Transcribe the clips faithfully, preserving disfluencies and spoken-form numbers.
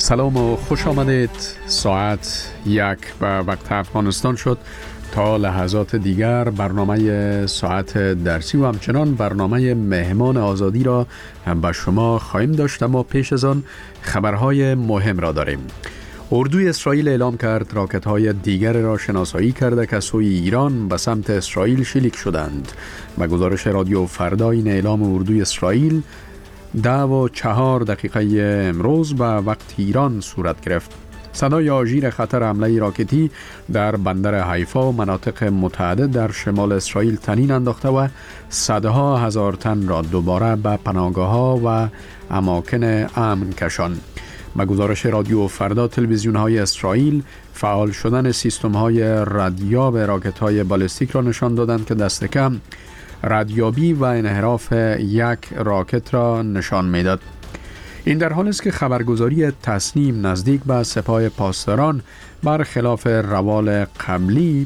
سلام و خوش آمدید. ساعت یک به وقت افغانستان شد. تا لحظات دیگر برنامه ساعت درسی و همچنان برنامه مهمان آزادی را به شما خواهیم داشت، اما پیش از آن خبرهای مهم را داریم. اردوی اسرائیل اعلام کرد راکت‌های دیگر را شناسایی کرده که سوی ایران به سمت اسرائیل شلیک شدند. به گزارش رادیو فردا این اعلام اردوی اسرائیل ده و چهار دقیقه امروز به وقت ایران صورت گرفت. صدای آژیر خطر حمله راکتی در بندر حیفا و مناطق متعدد در شمال اسرائیل طنین انداخته و صدها هزار تن را دوباره به پناهگاه‌ها و اماکن امن کشاند. به گزارش رادیو فردا تلویزیون‌های اسرائیل فعال شدن سیستم‌های ردیاب راکت‌های بالستیک را نشان دادند که دست کم ردیابی و انحراف یک راکت را نشان می‌داد. این در حالی است که خبرگزاری تصنیم نزدیک به سپاه پاسداران برخلاف روال قبلی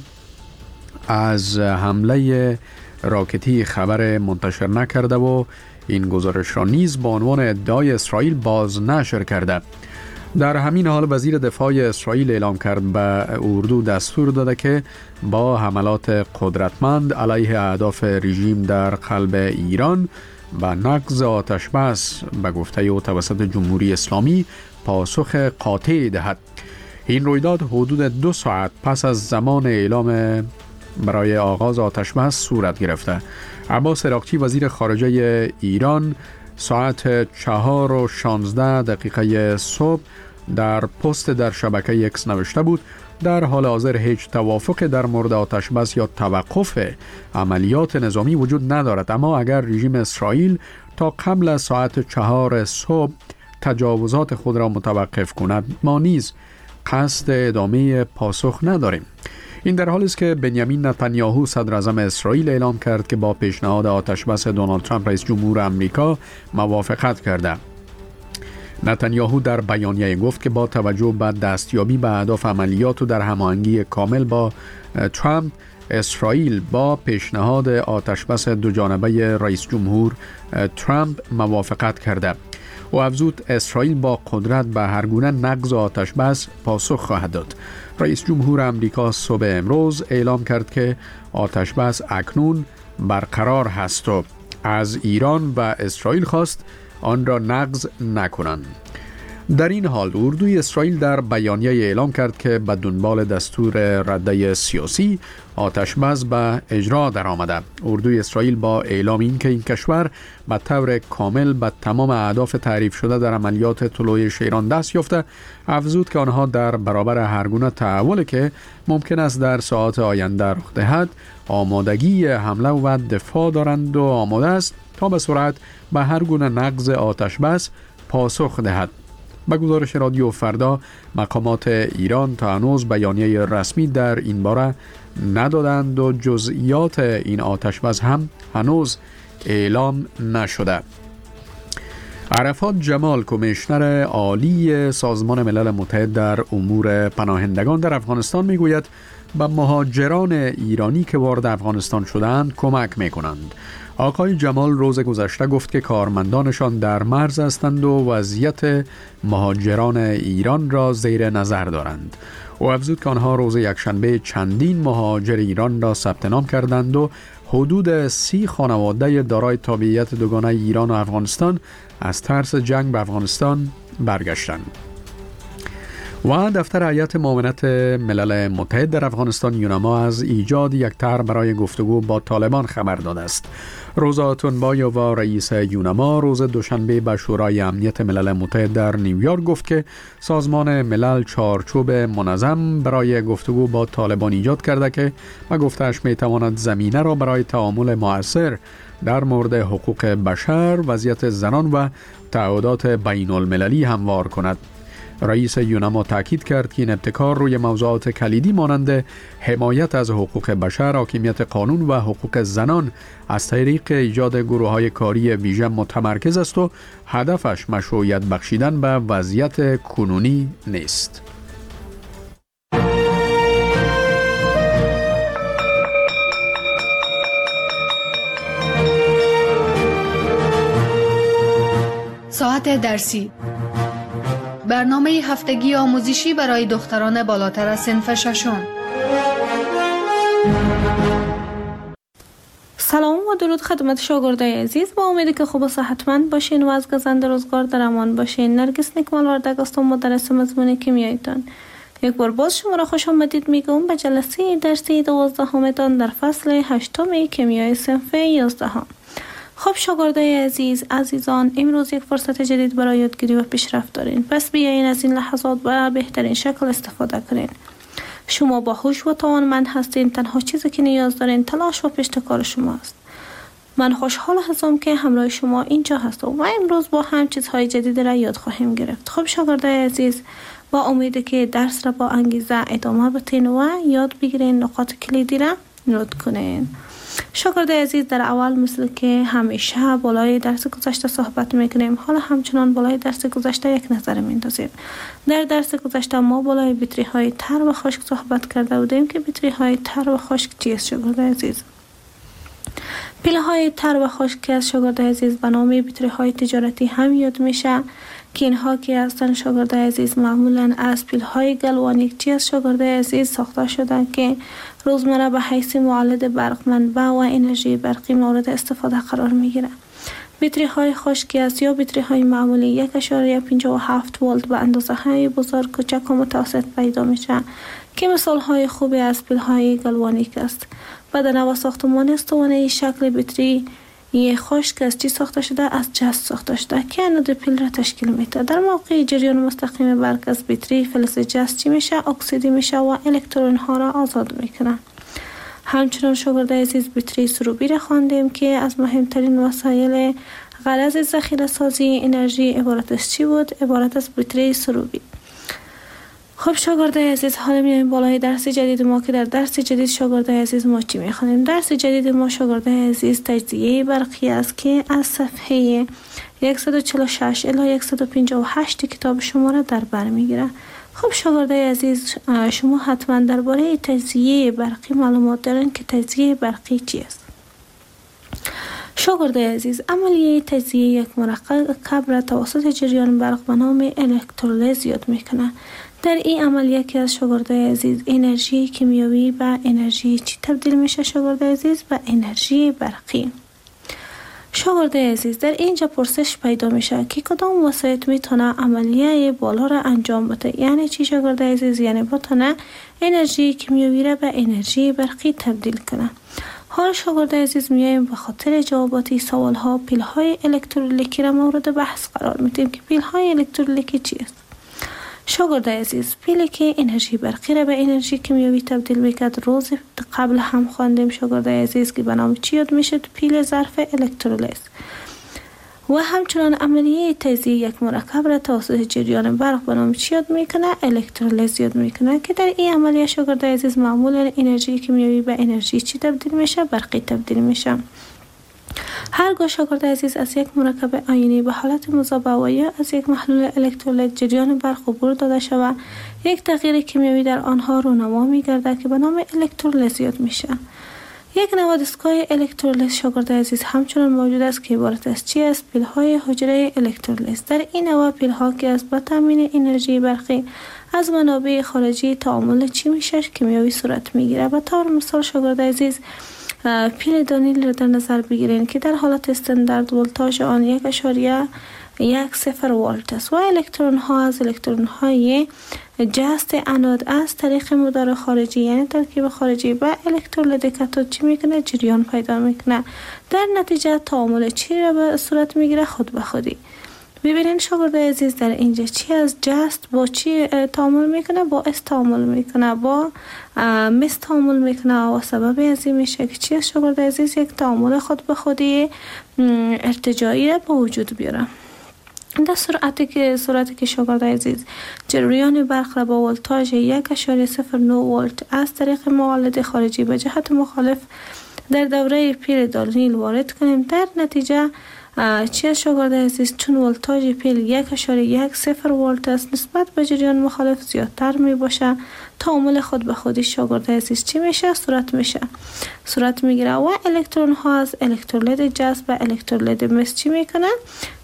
از حمله راکتی خبر منتشر نکرده و این گزارش را نیز با عنوان ادعای اسرائیل باز نشر کرده. در همین حال وزیر دفاع اسرائیل اعلام کرد به اردو دستور داده که با حملات قدرتمند علیه اهداف رژیم در قلب ایران و نقض آتش بس به گفته او توسط جمهوری اسلامی پاسخ قاطع دهد. این رویداد حدود دو ساعت پس از زمان اعلام برای آغاز آتش بس صورت گرفته. عباس عراقچی وزیر خارجه ایران ساعت چهار و شانزده دقیقه صبح در پست در شبکه اکس نوشته بود در حال حاضر هیچ توافق در مورد آتش بس یا توقف عملیات نظامی وجود ندارد، اما اگر رژیم اسرائیل تا قبل از ساعت چهار صبح تجاوزات خود را متوقف کند ما نیز قصد ادامه پاسخ نداریم. این در حالی است که بنیامین نتانیاهو صدر اعظم اسرائیل اعلام کرد که با پیشنهاد آتش بس دونالد ترامپ رئیس جمهور آمریکا موافقت کرده. نتانیاهو در بیانیه گفت که با توجه به دستیابی به اهداف عملیات و در هماهنگی کامل با ترامپ، اسرائیل با پیشنهاد آتش بس دو جانبه رئیس جمهور ترامپ موافقت کرده. و افزود اسرائیل با قدرت به هر گونه نقض آتش بس پاسخ خواهد داد. رئیس جمهور آمریکا صبح امروز اعلام کرد که آتش بس اکنون برقرار هست و از ایران و اسرائیل خواست آن را نقض نکنند. در این حال اردوی اسرائیل در بیانیه اعلام کرد که به دنبال دستور رده سیاسی آتش بس به اجرا در آمده. اردوی اسرائیل با اعلام این که این کشور به طور کامل به تمام اهداف تعریف شده در عملیات طلوع شیران دست یافته، افزود که آنها در برابر هر گونه تحولی که ممکن است در ساعات آینده رخ دهد آمادگی حمله و دفاع دارند و آماده است تا به سرعت به هر گونه نقض آتش بس پاسخ دهد. به گزارش رادیو فردا مقامات ایران تا هنوز بیانیه رسمی در این باره ندادند و جزئیات این آتش بس هم هنوز اعلام نشده. عرفات جمال کمیشنر عالی سازمان ملل متحد در امور پناهندگان در افغانستان میگوید به مهاجران ایرانی که وارد افغانستان شدند کمک میکنند. آقای جمال روز گذشته گفت که کارمندانشان در مرز هستند و وضعیت مهاجران ایران را زیر نظر دارند. او افزود که آنها روز یکشنبه چندین مهاجر ایران را ثبت نام کردند و حدود سی خانواده دارای تابعیت دوگانه ایران و افغانستان از ترس جنگ به افغانستان برگشتند. و دفتر هیئت معاونت ملل متحد در افغانستان یونما از ایجاد یک طرح برای گفتگو با طالبان خبر داده است. روزا تونبایووا رئیس یونما روز دوشنبه به شورای امنیت ملل متحد در نیویورک گفت که سازمان ملل چارچوب منظم برای گفتگو با طالبان ایجاد کرده که به گفته‌اش میتواند زمینه را برای تعامل مؤثر در مورد حقوق بشر، وضعیت زنان و تعهدات بین المللی هموار کند. رئیس یونما تاکید کرد که این ابتکار روی موضوعات کلیدی مانند حمایت از حقوق بشر، حاکمیت قانون و حقوق زنان از طریق ایجاد گروه‌های کاری ویژه متمرکز است و هدفش مشروعیت بخشیدن به وضعیت کنونی نیست. ساعت درسی برنامه هفتگی آموزشی برای دختران بالاتر از صنف ششم. سلام و درود خدمت شاگردای عزیز. با امیدی که خوب و صحتمند باشین و از گزند روزگار در امان باشین. نرگس نیکمال وردگ هستم، مدرس مضمون کیمیایتان. یک بار باز شما را خوش آمدید میگم به جلسه درسی دوازدهمتان در فصل هشتم کیمیای صنف یازدهم. خب شاگردای عزیز، عزیزان، امروز یک فرصت جدید برای یادگیری و پیشرفت دارین. پس بیاین از این لحظات به بهترین شکل استفاده کنین. شما باهوش و توانمند هستین. تنها چیزی که نیاز دارین تلاش و پشتکار شما است. من خوشحال هستم که همراه شما اینجا هستم و امروز با هم چیزهای جدید را یاد خواهیم گرفت. خب شاگردای عزیز، با امید که درس را با انگیزه ادامه بدین و یاد بگیرین، نقاط کلیدی را نوت کنین. شاگردای عزیز، در اول مثل که همیشه بالای درس گذشته صحبت میکنیم، حالا همچنان بالای درس گذشته یک نظر میندازیم. در درس گذشته ما بالای بطری های تر و خشک صحبت کرده بودیم که بطری های تر و خشک چیست شاگردای عزیز؟ پیله های تر و خشک که از شاگردای عزیز به نام بطری های تجارتی هم یاد میشه که اینها که هستن شاگردای عزیز معمولا از پیل های گلوانیک چی از شاگردای عزیز ساخته شدن که روزمره به حیث مولد برق منبع و انرژی برقی مورد استفاده قرار میگیره. بطری های خشکی است یا بطری های معمولی یک اشاریه پنجاه و هفت ولت به اندازه های بزرگ، کوچک و متوسط پیدا میشه که مثال های خوبی از پیل های گلوانیک است. بدنه و ساختمان استوانه شکل بطری یه خشک از چی ساخته شده؟ از جست ساخته شده که انود پیل را تشکیل میده. در موقع جریان مستقیم برق از بطری فلز جست چی میشه؟ اکسیدی میشه و الکترون ها را آزاد میکنه. همچنان شاگردای عزیز بطری سروبی را خواندیم که از مهمترین وسایل غرض ذخیره سازی انرژی عبارت از چی بود؟ عبارت از بطری سروبی. خب شاگردای عزیز، حالا میایم بالای درس جدید ما که در درس جدید شاگردای عزیز ما چی میخوانیم؟ درس جدید ما شاگردای عزیز تجزیه برقی است که از صفحه صد و چهل و شش الی صد و پنجاه و هشت کتاب شما را در بر میگیره. خب شاگردای عزیز، شما حتما درباره تجزیه برقی معلومات دارین که تجزیه برقی چی است؟ شاگردای عزیز، عملیه تجزیه یک مرکب را توسط جریان برق به نام الکترولیز یاد میکنه. در این عملیه که از شاگردای عزیز انرژی کیمیایی به انرژی چی تبدیل میشه شاگردای عزیز؟ به انرژی برقی. شاگردای عزیز، در اینجا پرسش پیدا میشه که کدام وسایط میتونه عملیه بالا را انجام بده؟ یعنی چی شاگردای عزیز؟ یعنی بتونه انرژی کیمیایی را به انرژی برقی تبدیل کنه. حالا شاگردای عزیز میایم به خاطر جواباتی سوال ها پیل های الکترولیکی را مورد بحث قرار میدیم که پیل های الکترولیکی چی است؟ شاگردای عزیز، پیلی که انرژی برقی را به انرژی کیمیایی تبدیل میکرد روز قبل هم خواندیم شاگردای عزیز که به نام چی یاد میشه؟ پیل ظرف الکترولیز. و همچنان عملیه تجزیه یک مرکب را توسط جریان برق به نام چی یاد میکنه؟ الکترولیز یاد میکنه که در این عملیه شاگردای عزیز معمولا انرژی کیمیایی به انرژی چی تبدیل میشه؟ برقی تبدیل میشه. هرگاه شاگرد عزیز از یک مرکب آیونی به حالت مذاب و یا از یک محلول الکترولیت جریان برق عبور داده شود، یک تغییر کیمیایی در آنها رونما می‌گردد که به نام الکترولیز یاد میشه. یک نوع دستگاه الکترولیز شاگرد عزیز همچنان موجود است که عبارت از چی است؟ پیل‌های حجره الکترولیز. در این نوع پیل‌ها که از با تامین انرژی برقی از منابع خارجی تعامل چی میشه؟ کیمیایی صورت میگیره. به طور مثال شاگرد عزیز پیل دانیل را در نظر بگیرین که در حالت استاندارد ولتاژ آن یک اشاریه یک صفر ولت است و الکترون ها از الکترون های جست انود از طریق مدار خارجی یعنی ترکیب خارجی با الکترولید کاتود چی میکنه؟ جریان پیدا میکنه. در نتیجه تعامل چی را به صورت میگیره؟ خود به خودی. ببینین شاگردای عزیز، در اینجا چی از جست با چی تعامل میکنه؟ با اس تعامل میکنه، با مس تعامل میکنه و سبب از این میشه که چی از شاگردای عزیز یک تعامل خود به خودی ارتجاعی با وجود بیاره. در صورتی که صورتی که شاگردای عزیز جریان برق را با ولتاژ یک اشاریه صفر نه ولت از طریق مولد خارجی به جهت مخالف در دوره پیل دانیل وارد کنیم، در نتیجه چی از شاگردای عزیز چون ولتاژ پیل یک اشاریه یک صفر ولت است نسبت به جریان مخالف زیادتر می باشه، تعامل خود به خودی شاگردای عزیز چی میشه؟ صورت میشه صورت میگیره و الکترون ها از الکترولید جذب و الکترولید مس چی میکنه؟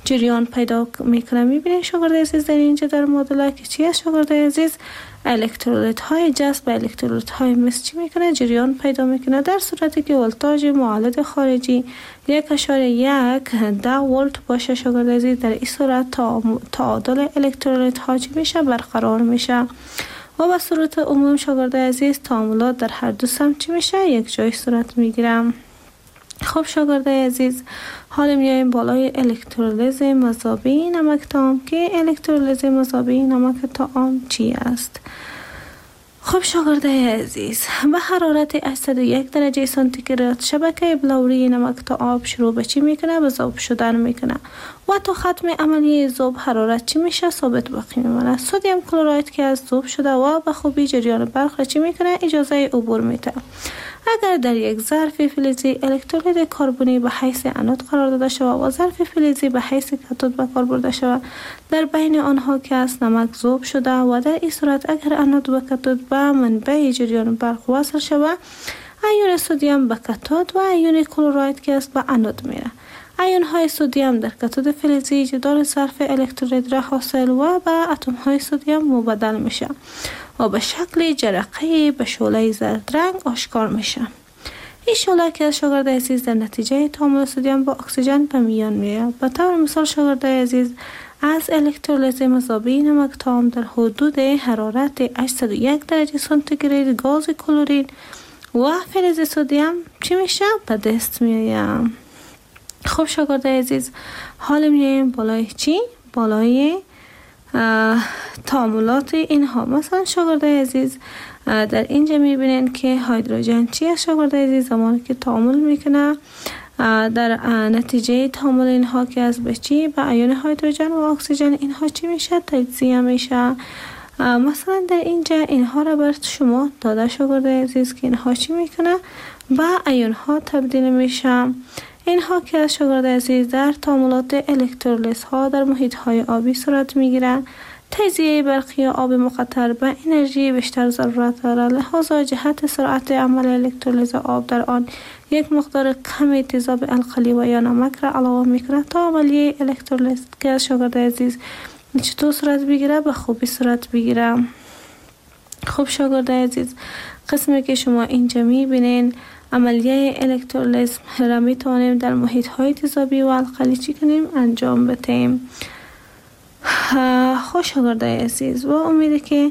جریان پیدا میکنه. میبینید شاگرد عزیز در اینجا در معادله که چی است شاگرد عزیز؟ الکترولیت های جذب الکترولیت های مس چی میکنه؟ جریان پیدا میکنه، در صورتی که ولتاژ مولد خارجی یک اشاره یک ده ولت باشه شاگرد عزیز، در این صورت تعادل الکترولیت ها چی میشه؟ برقرار میشه و به صورت عموم شاگرد عزیز تعاملات در هر دو سمت چی میشه؟ یک جای صورت میگیرم. خب شاگرد عزیز حالا میایم بالای الکترولیز مذابی نمک تام که الکترولیز مذابی نمک تام چی است؟ خب شاگرد عزیز به حرارت هشتصد و یک درجه سانتیگراد شبکه بلوری نمک تا آب شروع به چی میکنه؟ به ذوب شدن میکنه و تا ختم عملیه ذوب حرارت چی میشه؟ ثابت باقی میمونه. سدیم کلراید که از ذوب شده و به خوبی جریان برق را چی میکنه؟ اجازه عبور میده. اگر در یک ظرف فلزی الکترولیت کربنی به حیث انود قرار داده شود و ظرف فلزی به حیث کاتود به کار برده شود، در بین آنها که است نمک ذوب شده و در این صورت اگر انود و کاتود به منبع جریان برق وصل شود، ایون سدیم به کاتود و ایون کلراید که است به انود میره. ایون های سدیم در کاتود فلزی جدار ظرف الکترولیت را حاصل و به اتم های سدیم مبدل میشه و به شکل جرقه به شعله زرد رنگ آشکار میشه. این شعله که شاگرد عزیز در نتیجه تعامل سدیم با اکسیژن به میان میاد. به طور مثال شاگرد عزیز از الکترولیز مذابی نمک تام در حدود حرارت هشتصد و یک درجه سانتیگراد گاز کلورین و فلز سدیم چی میشه؟ به دست میاد. خب شاگرد عزیز حالا میایم بالای چی؟ بالای تعاملات اینها. مثلا شاگرد عزیز در اینجا میبینین که هیدروژن چی است شاگرد عزیز؟ زمانی که تعامل میکنه در نتیجه تعامل اینها که از به چی؟ به ایون هیدروژن و اکسیژن اینها چی میشه؟ تجزیه میشه. مثلا در اینجا اینها را بر شما داده شاگرد عزیز که اینها چی میکنه؟ به ایون ها تبدیل میشه. اینها که از شاگرد عزیز در تعاملات الکترولیز ها در محیط های آبی صورت میگیرند. تجزیه برقی آب مقطر به انرژی بیشتر ضرورت دارد، لحاظا جهت سرعت عمل الکترولیز آب در آن یک مقدار کمی تیزاب القلی و یا نمک را علاوه میکنه تا عملیه الکترولیز که از شاگرد عزیز چطور صورت بگیره؟ به خوبی صورت بگیره. خب شاگرد عزیز قسمی که شما اینجا میبینین عملیه الکترولیز را میتوانیم در محیط های تیزابی و القلی چی کنیم؟ انجام بدهیم. خوش شاگرد عزیز و امیده که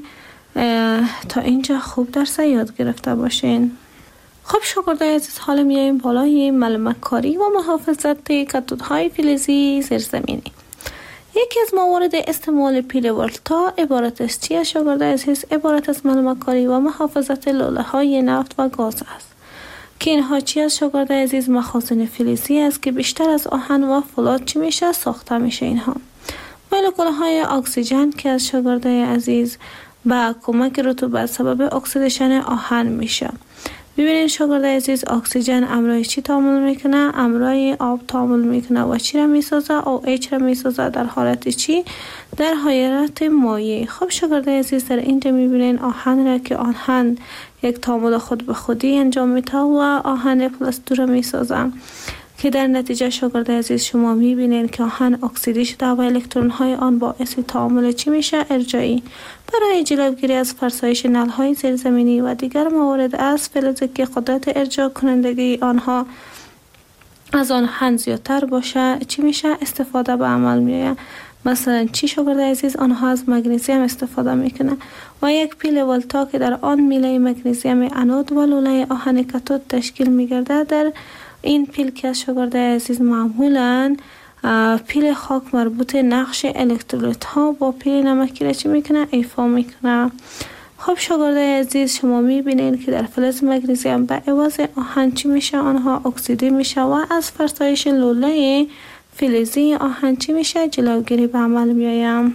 تا اینجا خوب درس یاد گرفته باشین. خب شاگرد عزیز حالا میایم بالای معلومات کاری و محافظت کاتودهای فلزی زیرزمینی. یکی از موارد استعمال پیل ولتا عبارت از چی است شاگرد عزیز؟ عبارت از معلومات کاری و محافظت لوله های نفت و گاز است که اینها چی است شاگرد عزیز؟ مخازن فلزی است که بیشتر از آهن و فولاد چی میشه؟ ساخته میشه. اینها مولکول های اکسیژن که از شاگرد عزیز با کمک رطوبت سبب اکسیدیشن آهن میشه. ببینید شاگرد عزیز اکسیژن امرای چی تعامل میکنه؟ امرای آب تعامل میکنه و چی را میسازه؟ او ایچ را میسازه در حالت چی؟ در حالت مایع. خب شاگرد عزیز در اینجا میبینید آهن را که آهن یک تعامل خود به خودی انجام میده و آهن پلاس دو را میسازه که در نتیجه شاگرد عزیز شما میبینید که آهن اکسیدی شده و الکترون های آن باعث تعامل چی میشه؟ ارجاعی. برای جلوگیری از فرسایش نل های زیرزمینی و دیگر موارد از فلز که قدرت ارجاع کنندگی آنها از آهن زیادتر باشه چی میشه؟ استفاده به عمل میآید. مثلا چی شاگرد عزیز؟ آنها از مگنیزیم استفاده میکنه و یک پیل ولتا که در آن میله مگنیزیم انود و لوله آهن کاتود تشکیل میگرده. در این پیل که شاگرد عزیز معمولا پیل خاک مربوط نقش الکترولیت ها با پیل نمکی را چی میکنه؟ ایفا میکنه. خب شاگرد عزیز شما میبینید که در فلز مگنیزیم به عوض آهن چی میشه؟ آنها اکسیدی میشه و از فرسایش لوله فلزی آهن چی میشه؟ جلوگیری به عمل میایم.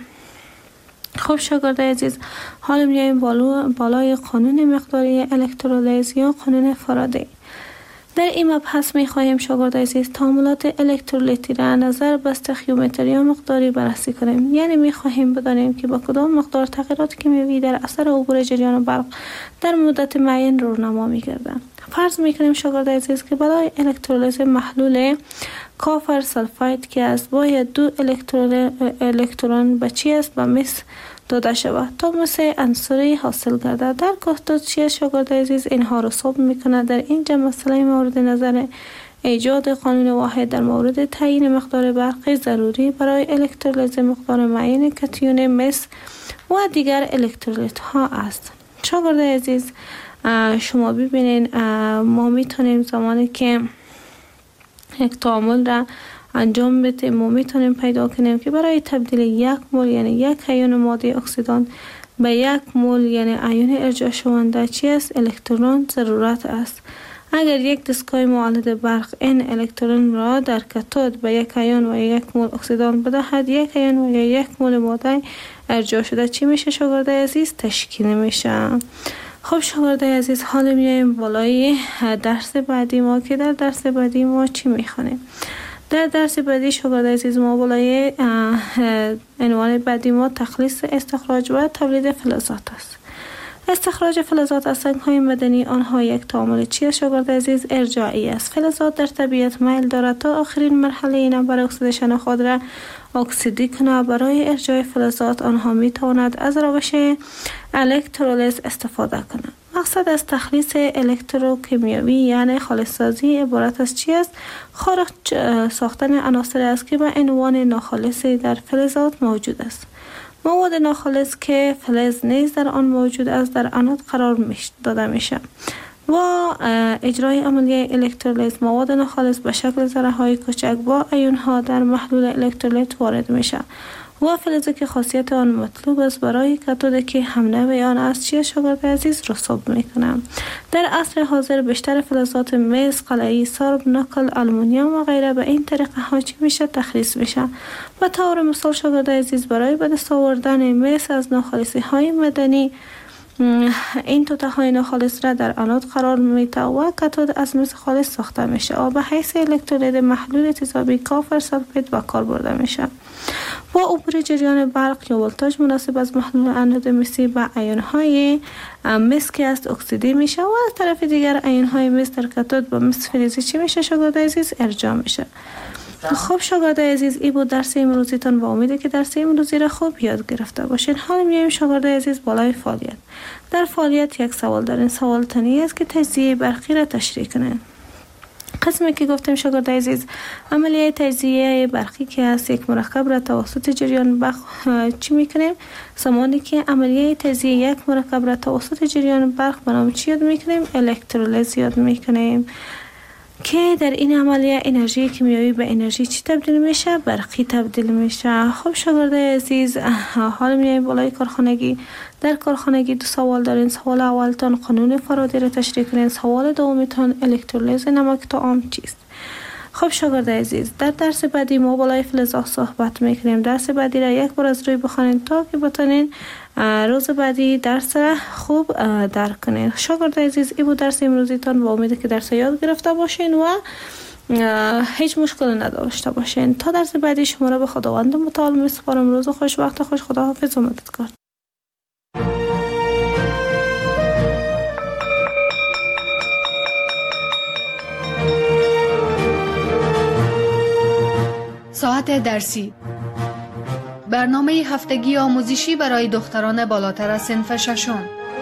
خب شاگرد عزیز حالا میایم بالای قانون مقداری الکترولیز یا قانون فارادی. در این مبحث می خواهیم شاگرد عزیز تعاملات الکترولیتی را نظر به استخیومتری یا مقداری بررسی کنیم. یعنی می خواهیم بدانیم که با کدام مقدار تغییرات کیمیایی در اثر عبور جریان برق در مدت معین رونما می گردند. فرض میکنیم شاگرد عزیز که برای الکترولیز محلول کافر سلفاید که است باید دو الکترون به چی است به مس داده شود تا مس عنصری حاصل گردد. در گفتار چی شاگرد عزیز اینها رو ثبت میکنه. در اینجا مسئله مورد نظر ایجاد قانون واحد در مورد تعیین مقدار برقی ضروری برای الکترولیز مقدار معین کاتیون مس و دیگر الکترولیت ها است. شاگرد عزیز شما ببینین ما میتونیم زمانی که یک تعامل را انجام بدیم ما میتونیم پیدا کنیم که برای تبدیل یک مول یعنی یک ایون ماده اکسیدان به یک مول یعنی ایون ارجاع شونده چی است؟ الکترون ضرورت است. اگر یک دستگاه مولد برق این الکترون را در کاتود به یک ایون و یک مول اکسیدان بدهد یک ایون و یک مول ماده ارجاع شده چی میشه شاگرد عزیز؟ تشکیل میشه. خب شاگرد عزیز حالا میایم بالای درس بعدی ما که در درس بعدی ما چی میخوانیم. در درس بعدی شاگرد عزیز ما بالای عنوان بعدی ما تخلیص، استخراج و تولید فلزات است. استخراج فلزات از سنگ‌های معدنی آنها یک تعامل چی است شاگرد عزیز؟ ارجاعی است. فلزات در طبیعت میل دارد تا آخرین مرحله نمبر اکسیدیشن خود را اکسیدی کنه. برای ارجاع فلزات آنها می تواند از روش الکترولیز استفاده کنند. مقصد از تخلیص الکتروکیمیایی یعنی خالص سازی عبارت از چی است؟ خارج ساختن عناصر است که به عنوان ناخالصی در فلزات موجود است. مواد ناخالص که فلز نیز در آن موجود است در انود قرار داده میشه و اجرای عملیه الکترولیز مواد ناخالص به شکل ذره های کوچک با ایون ها در محلول الکترولیت وارد میشه و فلزی که خاصیت آن مطلوب است برای کاتود که هم نوع آن است چی شاگرد عزیز رسوب میکنم. در عصر حاضر بیشتر فلزات مس، قلعی، سرب، نکل، آلومینیوم و غیره به این طریقه ها چی میشه؟ تخلیص میشه. به طور مثال شاگرد عزیز برای به دست آوردن مس از ناخالصی های معدنی این توته های ناخالص را در انود قرار میده و کاتود از مس خالص ساخته میشه و به حیث الکترولید محلول تیزابی کافر سلفید به کار برده میشه. با عبور جریان برق یا ولتاژ مناسب از محلول انود مسی به ایون های مس که است اکسیدی میشه و از طرف دیگر ایون های مس در کاتود به مس فلزی چی میشه شاگرد عزیز؟ ارجاع میشه. خب شاگرد عزیز این بود درس امروزیتان و امیده که درس امروزی را خوب یاد گرفته باشین. حالا میایم شاگرد عزیز بالای فعالیت. در فعالیت یک سوال دارین. سوال تانی است که تجزیه برقی را تشریح کنین. قسمی که گفتیم شاگرد عزیز عملیه تجزیه برقی که است یک مرکب را توسط جریان برق چی میکنیم؟ زمانی که عملیه تجزیه یک مرکب را توسط جریان برق به نام چی یاد میکنیم؟ الکترولیز یاد میکنیم که در این عملیه انرژی کیمیایی به انرژی چی تبدیل میشه؟ برقی تبدیل میشه. خب شاگرد عزیز حالا میایم بالای کارخانگی. در کارخانگی دو سوال دارین. سوال اولتان قانون فارادی را تشریح کنین. سوال دومیتان الکترولیز نمک طعام چیست؟ خب شاگرد عزیز در درس بعدی ما بالای فلزات صحبت میکنیم. درس بعدی را یک بار از روی بخونین تا که بتونین روز بعدی درس را خوب درک کنین. شاگرد عزیز این بود درس امروزیتان و امیده که درس یاد گرفته باشین و هیچ مشکل نداشته باشین. تا درس بعدی شما را به خداوند متعال میسپارم. روز خوش، وقت خوش، خداحافظ و مددکار. ساعت درسی، برنامه هفتگی آموزشی برای دختران بالاتر از صنف ششم.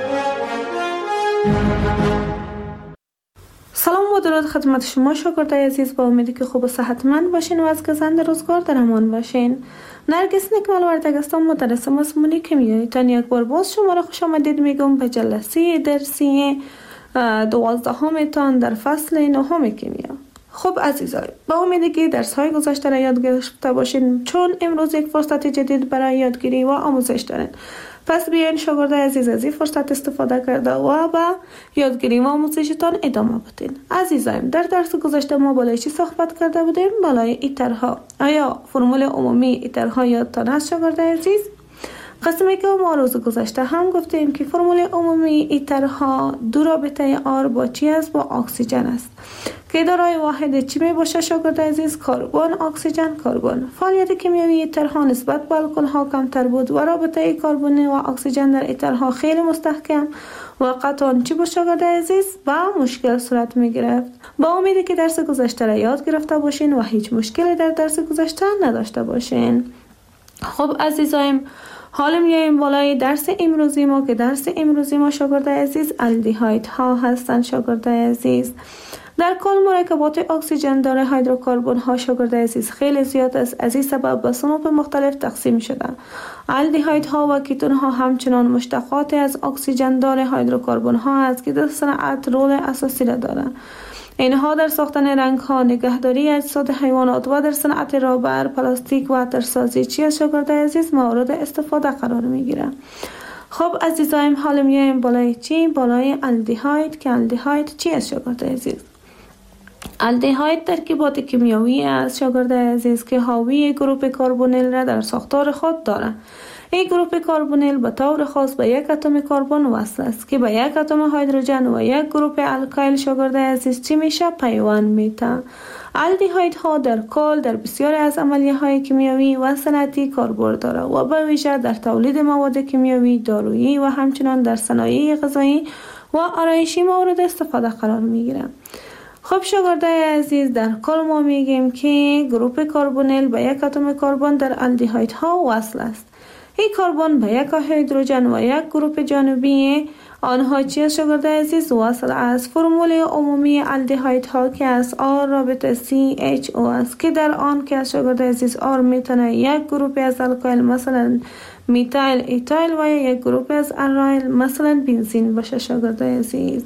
سلام و درود خدمت شما شاگردای عزیز، با امیدی که خوب و صحتمند باشین و از گزند روزگار در امان باشین. نرگس نکمل وردگ هستم، مدرس مضمون کیمیایی. تان یک بار باز شما را خوش آمدید میگم به جلسه درسی دوازدهم تان در فصل نهم کیمیا. خب عزیزای، با امیدی که درس های گذشته را یاد گرفته باشین، چون امروز یک فرصت جدید برای یادگیری و آموزش دارین. پس بیاین شاگردای عزیز از این فرصت استفاده کرده و با یادگیری و آموزشتان ادامه بدین. عزیزایم، در درس گذشته ما بالای چی صحبت کرده بودیم؟ بالای ایترها. آیا فرمول عمومی ایترها یادتان هست شاگردای عزیز؟ قسمی که ما روز گذشته هم گفتیم که فرمول عمومی ایترها دو رابطه آر با چی است؟ با اکسیژن است که دارای واحد چی می باشه شاگرد عزیز؟ کربن، اکسیژن، کربن. فعالیت کیمیایی ایترها نسبت به الکل ها کمتر بود و رابطه کربن و اکسیژن در ایترها خیلی مستحکم و قطعا چی بود شاگرد عزیز؟ با مشکل صورت می گرفت. با امیدی که درس گذشته را یاد گرفته باشین و هیچ مشکلی در درس گذشته نداشته باشین. خب عزیزایم، حالا میایم بالای درس امروزی ما که درس امروزی ما شاگرد عزیز الدیهاید ها هستند شاگرد عزیز. در کل مرکبات اکسیژن داره هیدروکربن ها شاگرد عزیز خیلی زیاد است. از این سبب به صنوف مختلف تقسیم شده. الدیهاید ها و کیتون ها همچنان مشتقات از اکسیژن داره هیدروکربن ها است که در صنعت رول اساسی را دارند. اینها در ساختن رنگ ها، نگهداری اجساد حیوانات و در صنعت رابر، پلاستیک و عطرسازی چی از شاگرد عزیز مورد استفاده قرار می گیره. خب عزیزایم، حالا میایم بالای چی؟ بالای الدیهاید که الدیهاید چی از شاگرد عزیز؟ الدیهاید ترکیبات کیمیایی است شاگرد عزیز که حاوی گروپ کربونیل را در ساختار خود دارد. این گروپ کربونیل به طور خاص به یک اتم کربن وصل است که به یک اتم هیدروژن و یک گروپ الکایل شاگرد عزیز چی میشه؟ پیوند میته. الدیهاید ها در کل در بسیاری از عملیه های کیمیایی و صنعتی کاربرد داره و به ویژه در تولید مواد کیمیایی، دارویی و همچنین در صنایع غذایی و آرایشی مورد استفاده قرار میگیره. خب شاگرد عزیز، در کل ما میگیم که گروپ کربونیل به یک اتم کربن در الدیهاید ها وصل است. این کربن به یک هیدروژن و یک گروپ جانبی آنها چی است شاگرد عزیز؟ وصل است. فرمول عمومی الدیهاید ها که از آر رابطه سی اچ او است که در آن که از شاگرد عزیز آر میتونه یک گروپ از الکایل مثلا میتایل ایتایل و یک گروپ از الرایل مثلا بنزین باشه شاگرد عزیز.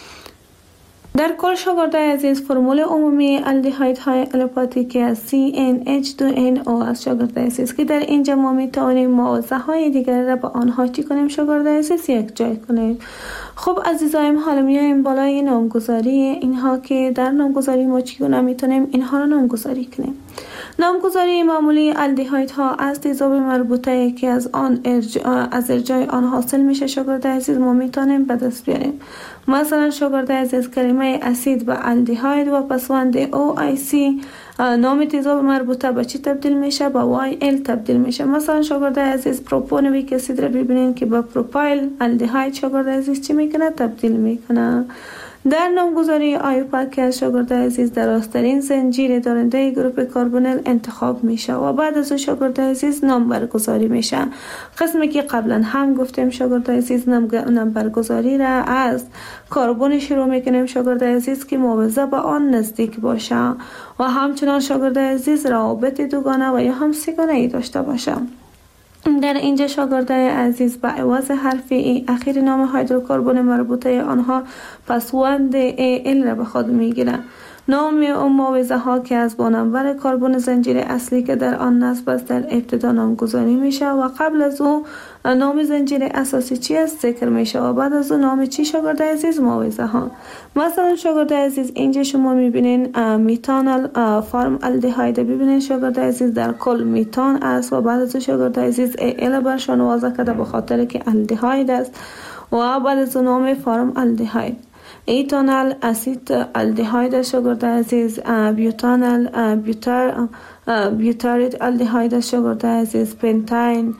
در کل شاگرد عزیز فرمول عمومی الدیهاید های الپاتیک از سی ان اچ دو ان او است شاگرد عزیز که در اینجا ما میتونیم موضع های دیگر را با آنها چی کنیم شاگرد عزیز؟ یک جای کنیم. خب عزیزایم، حالا میایم بالای نامگذاری اینها که در نامگذاری ما چگونه میتونیم اینها را نامگذاری کنیم. نامگذاری معمولی الدیهاید ها از تیزاب مربوطه که از آن ارجاع از ارجاع آن حاصل میشه شاگرد عزیز ما میتونیم به دست بیاریم. مثلا شاگرد عزیز کلمه اسید به الدیهاید و پسوند او آی سی نام تیزاب مربوطه به چی تبدیل میشه؟ به وای ال تبدیل میشه. مثلا شاگرد عزیز پروپونویک اسید را ببینین که به پروپایل الدیهاید شاگرد عزیز چی میکنه؟ تبدیل میکنه. در نامگذاری آیوپاک که شاگرد عزیز دراسترین زنجیر دارنده گروپ کربونیل انتخاب میشه و بعد از شاگرد عزیز نام برگزاری میشه. قسمی که قبلا هم گفتیم شاگرد عزیز نام برگزاری را از کربن شروع میکنیم شاگرد عزیز که موضع به آن نزدیک باشه و همچنان شاگرد عزیز روابط دوگانه و یا هم سگانه ای داشته باشه. در اینجا شاگرد عزیز به عوض حرف ای اخیر نام هیدروکربن مربوطه آنها پسوند ای ال را به خود میگیره. نام اون موضع ها که از با نمبر کربن زنجیر اصلی که در آن نصب است در ابتدا نامگذاری میشه و قبل از او نام زنجیر اساسی چی است ذکر میشه و بعد از اون نام چی شاگرد عزیز؟ موضع ها. مثلا شاگرد عزیز اینجا شما میبینین میتانل فرم الدیهاید ببینین شاگرد عزیز در کل میتان است و بعد از شاگرد عزیز ای ال برشان واضح کرده به خاطر که الدیهاید است و بعد از نام فرم الدیهاید. ایتانال اسید الدیهاید شاگرد عزیز، بیوتانال بیوتار بیوتارید الدیهاید شاگرد عزیز، پنتاین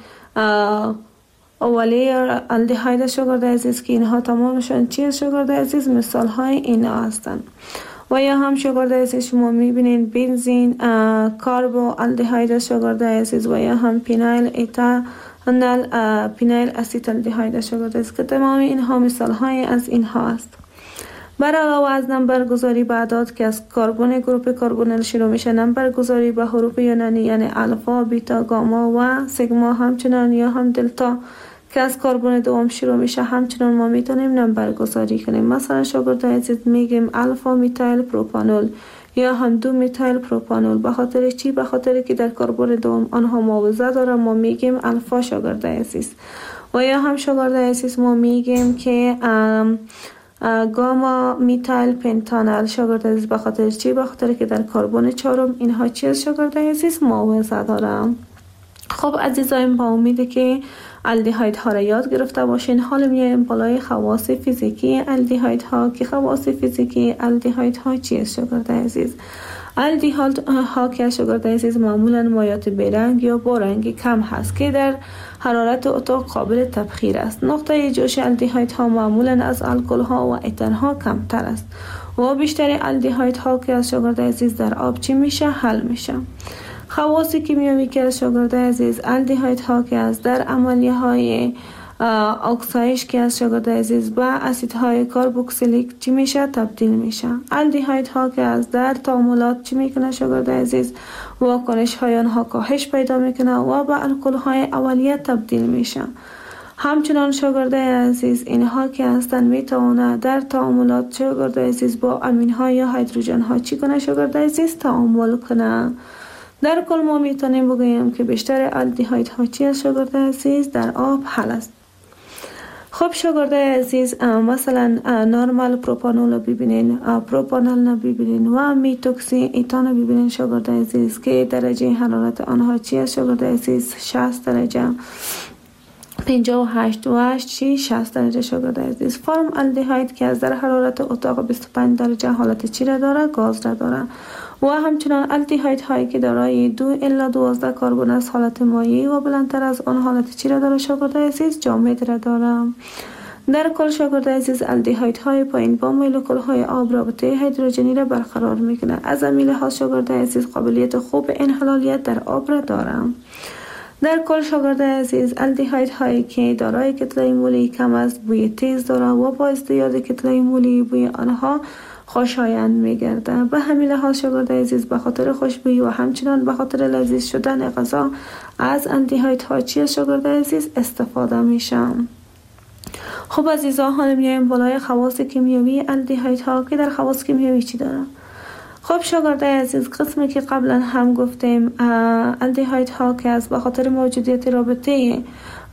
اولیر الدیهاید شاگرد عزیز که اینها تمامشان چیز شاگرد عزیز مثال های اینا هستند. و یا هم شاگرد عزیز شما میبینین بنزین کاربو الدیهاید شاگرد عزیز و یا هم پینایل ایتا اندال پینایل اسید الدیهاید شاگرد عزیز که تمام اینها مثال های از اینها است. بر علاوه از نمبرگذاری به اعداد که از کربن گروپ کربونیل شروع میشه، نمبرگذاری به حروف یونانی یعنی الفا، بیتا، گاما و سیگما همچنان یا هم دلتا که از کربن دوم شروع میشه همچنان ما میتونیم نمبرگذاری کنیم. مثلا شاگرد عزیز میگیم الفا میتایل پروپانول یا هم دو میتایل پروپانول. به خاطر چی؟ به خاطر که در کربن دوم آنها موضع داره ما میگیم الفا شاگرد عزیز. و یا هم شاگرد عزیز ما میگیم که گاما میتایل پنتانال شاگرد عزیز. به خاطر چی؟ به خاطر که در کربن چهارم اینها چیز شاگرد عزیز موضع دارم. خب عزیزایم با امید که الدهاید ها را یاد گرفته باشین. حالا میایم بالای خواص فیزیکی الدهاید ها که خواص فیزیکی الدهاید ها چیست شاگرد عزیز؟ الدهاید ها که شاگرد عزیز معمولا مایات بیرنگ یا با رنگ کم هست که در حرارت اتاق قابل تبخیر است. نقطه جوش الدهاید ها معمولا از الکل ها و اتر ها کمتر است و بیشتر الدهاید ها که از شاگرد عزیز در آب چی میشه؟ حل میشه. خواص کیمیایی که از شاگرد عزیز الدهاید ها که از در عملیه های اکسایش که از شاگرد عزیز با اسیدهای کربوکسیلیک چی میشه؟ تبدیل میشه. الدهاید ها که از در تعاملات چی میکنه شاگرد عزیز؟ واکنش های آنها کاهش پیدا میکنه و با الکل های اولیه تبدیل میشه. همچنان شاگرد عزیز اینها که هستن میتونه در تعاملات شاگرد عزیز با امین ها یا هیدروژن ها چی کنه شاگرد عزیز؟ تعامل کنه. در کل ما میتونیم بگوییم که بیشتر الدهاید ها چی است شاگرد عزیز؟ در آب حل است. خب شاگرد عزیز مثلا نرمال پروپانول رو ببینین، پروپانول رو ببینین و میتوکسی ایتان رو ببینین شاگرد عزیز که درجه حرارت آنها چی است شاگرد عزیز؟ شصت درجه، پنجاه و هشت و هشت چی؟ شصت درجه شاگرد عزیز. فرم الدهاید که از در حرارت اتاق بیست و پنج درجه حالت چی را داره؟ گاز را داره. و همچنان الدهاید هایی که دارای دو الی دوازده کربن است حالت مایعی و بلندتر از آن حالت چی را داره شاگرد عزیز؟ جامد را داره. در کل شاگرد عزیز الدهاید های پایین با مولکول های آب رابطه هیدروژنی را برقرار میکنه. از این لحاظ شاگرد عزیز قابلیت خوب انحلالیت در آب را داره. در کل شاگرد عزیز الدهاید هایی که دارای کتله مولی کم است بوی تیز داره و با ازدیاد کتله مولی بوی آنها خوشایند میگرده. به همین لحاظ شاگرد عزیز به خاطر خوشبویی و همچنان به خاطر لذیذ شدن غذا از الدهاید ها چی شاگرد عزیز استفاده میشه. خب عزیزان حالا میایم بالای خواص کیمیایی الدهاید ها که در خواص کیمیایی چی داره؟ خب شاگرد عزیز قسمی که قبلا هم گفتیم الدهاید ها که از به خاطر موجودیت رابطه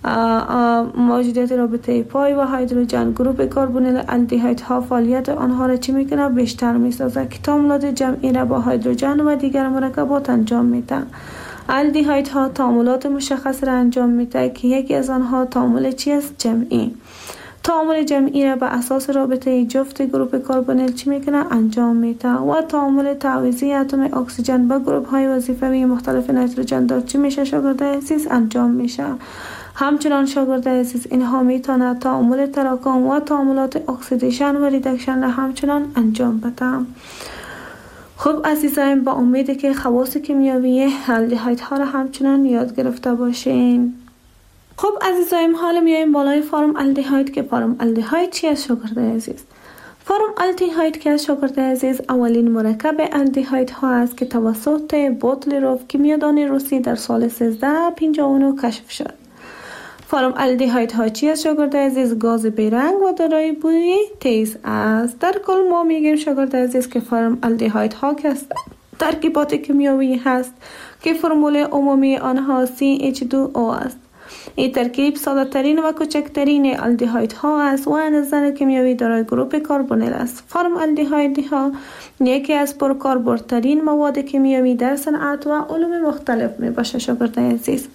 موجودیت رابطه پای و هیدروژن گروپ کربونیل الدهاید ها فعالیت آنها را چی میکنه؟ بیشتر میسازه که تعاملات جمعی را با هیدروژن و دیگر مرکبات انجام میده. الدهاید ها تعاملات مشخص را انجام میده که یکی از آنها تعامل چی است؟ جمعی. تعامل جمعی را به اساس رابطه جفت گروپ کربونیل چی میکنه؟ انجام میده و تعامل تعویضی اتم اکسیژن با گروپ های وظیفوی مختلف نیتروژن دار چی میشه شاگرد عزیز؟ انجام میشه. همچنان شاگرد عزیز اینها میتونه تعامل تراکم و تعاملات اکسیدیشن و ریدکشن را همچنان انجام بده. خب عزیزان با امید که خواص کیمیایی الدهاید ها را همچنان یاد گرفته باشین. خب عزیزان حالا میایم بالای فرم الدهاید که فرم الدهاید چی است شاگرد عزیز؟ فرم الدهاید که شاگرد عزیز اولین مرکب الدهاید ها است که توسط بوتلیروف کیمیادان روسی در سال سیزده پنجاه و نه کشف شد. فرم الدهاید ها چی است شاگرد عزیز؟ گاز بیرنگ و دارای بوی تیز است. در کل ما میگیم شاگرد عزیز که فرم الدهاید ها که ترکیبات کیمیایی هست که فرمول عمومی آنها سی اچ دو او است. این ترکیب ساده ترین و کوچکترین الدهاید ها است و از نظر کیمیایی دارای گروپ کربونیل است. فرم الدهاید ها یکی از پرکاربردترین مواد کیمیایی در صنعت و علوم مختلف می باشه شاگرد عزیز.